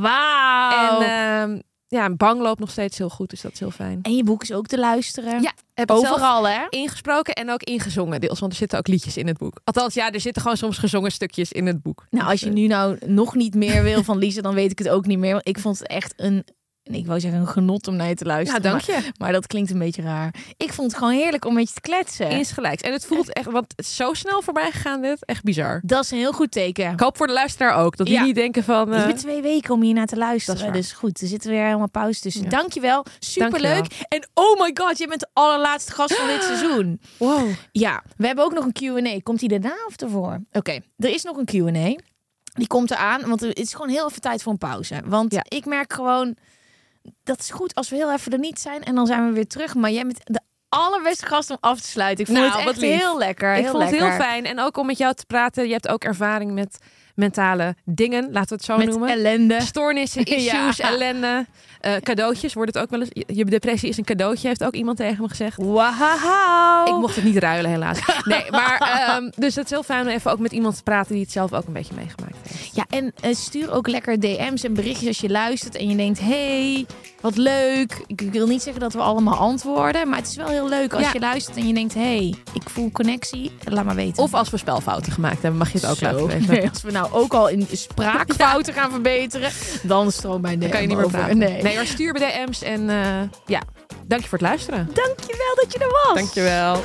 Wauw. En En, ehm, ja, Bang loopt nog steeds heel goed, dus dat is heel fijn. en je boek is ook te luisteren. Ja, heb het zelf Overal, hè? ingesproken en ook ingezongen deels, want er zitten ook liedjes in het boek. Althans, ja, er zitten gewoon soms gezongen stukjes in het boek. Nou, als je nu nou nog niet meer wil van Lise, dan weet ik het ook niet meer. Want ik vond het echt een, ik wou zeggen een genot om naar je te Ja, luisteren. dank je. Maar, maar dat klinkt een beetje raar. Ik vond het gewoon heerlijk om met je te kletsen. Insgelijks. En het voelt echt, want het is zo snel voorbij gegaan dit. Echt bizar. Dat is een heel goed teken. Ik hoop voor de luisteraar ook, dat die Ja. niet denken van... Je eh, hebt twee weken om hier naar te Dat luisteren. is waar. Dus goed, er zitten weer helemaal pauze tussen. Ja. Dankjewel. Superleuk. Dankjewel. En oh my god, je bent de allerlaatste gast van dit seizoen. wow. Ja, we hebben ook nog een Q en A. Komt die daarna of ervoor? Oké, er is nog een Q en A. Die komt eraan, want het is gewoon heel even tijd voor een pauze. Want Ja. ik merk gewoon, dat is goed als we heel even er niet zijn en dan zijn we weer terug. Maar jij bent de allerbeste gast om af te sluiten. Ik vond Nou, het wat echt lief. heel lekker. Ik heel vond het lekker. heel fijn. En ook om met jou te praten. Je hebt ook ervaring met mentale dingen, laten we het zo Met noemen. ellende. Stoornissen, issues, Ja. ellende. Uh, cadeautjes wordt het ook wel eens. Je, je depressie is een cadeautje, heeft ook iemand tegen me gezegd. Wauw. Ik mocht het niet ruilen, helaas. Nee, maar um, dus het is heel fijn om even ook met iemand te praten die het zelf ook een beetje meegemaakt heeft. Ja, en uh, stuur ook lekker D M's en berichtjes als je luistert en je denkt, hey, wat leuk. Ik wil niet zeggen dat we allemaal antwoorden, maar het is wel heel leuk als Ja. je luistert en je denkt, hey, ik voel connectie. Laat maar weten. Of als we spelfouten gemaakt hebben, mag je het ook Zo. laten weten. Nee, als we nou ook al in spraakfouten gaan verbeteren, dan stroomt mijn D M Dan kan je niet meer over. praten. Nee. nee, maar stuur bij D M's en uh, ja, dank je voor het luisteren. Dankjewel dat je er was. Dankjewel.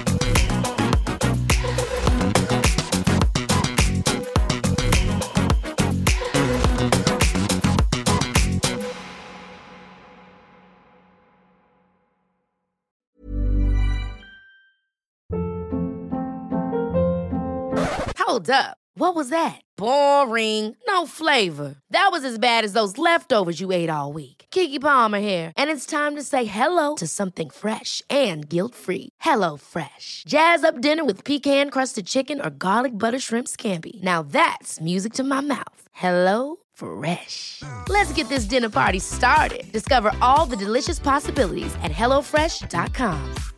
Hold up. What was that? Boring. No flavor. That was as bad as those leftovers you ate all week. Keke Palmer here, and it's time to say hello to something fresh and guilt-free. Hello Fresh. Jazz up dinner with pecan-crusted chicken or garlic butter shrimp scampi. Now that's music to my mouth. Hello Fresh. Let's get this dinner party started. Discover all the delicious possibilities at hello fresh dot com.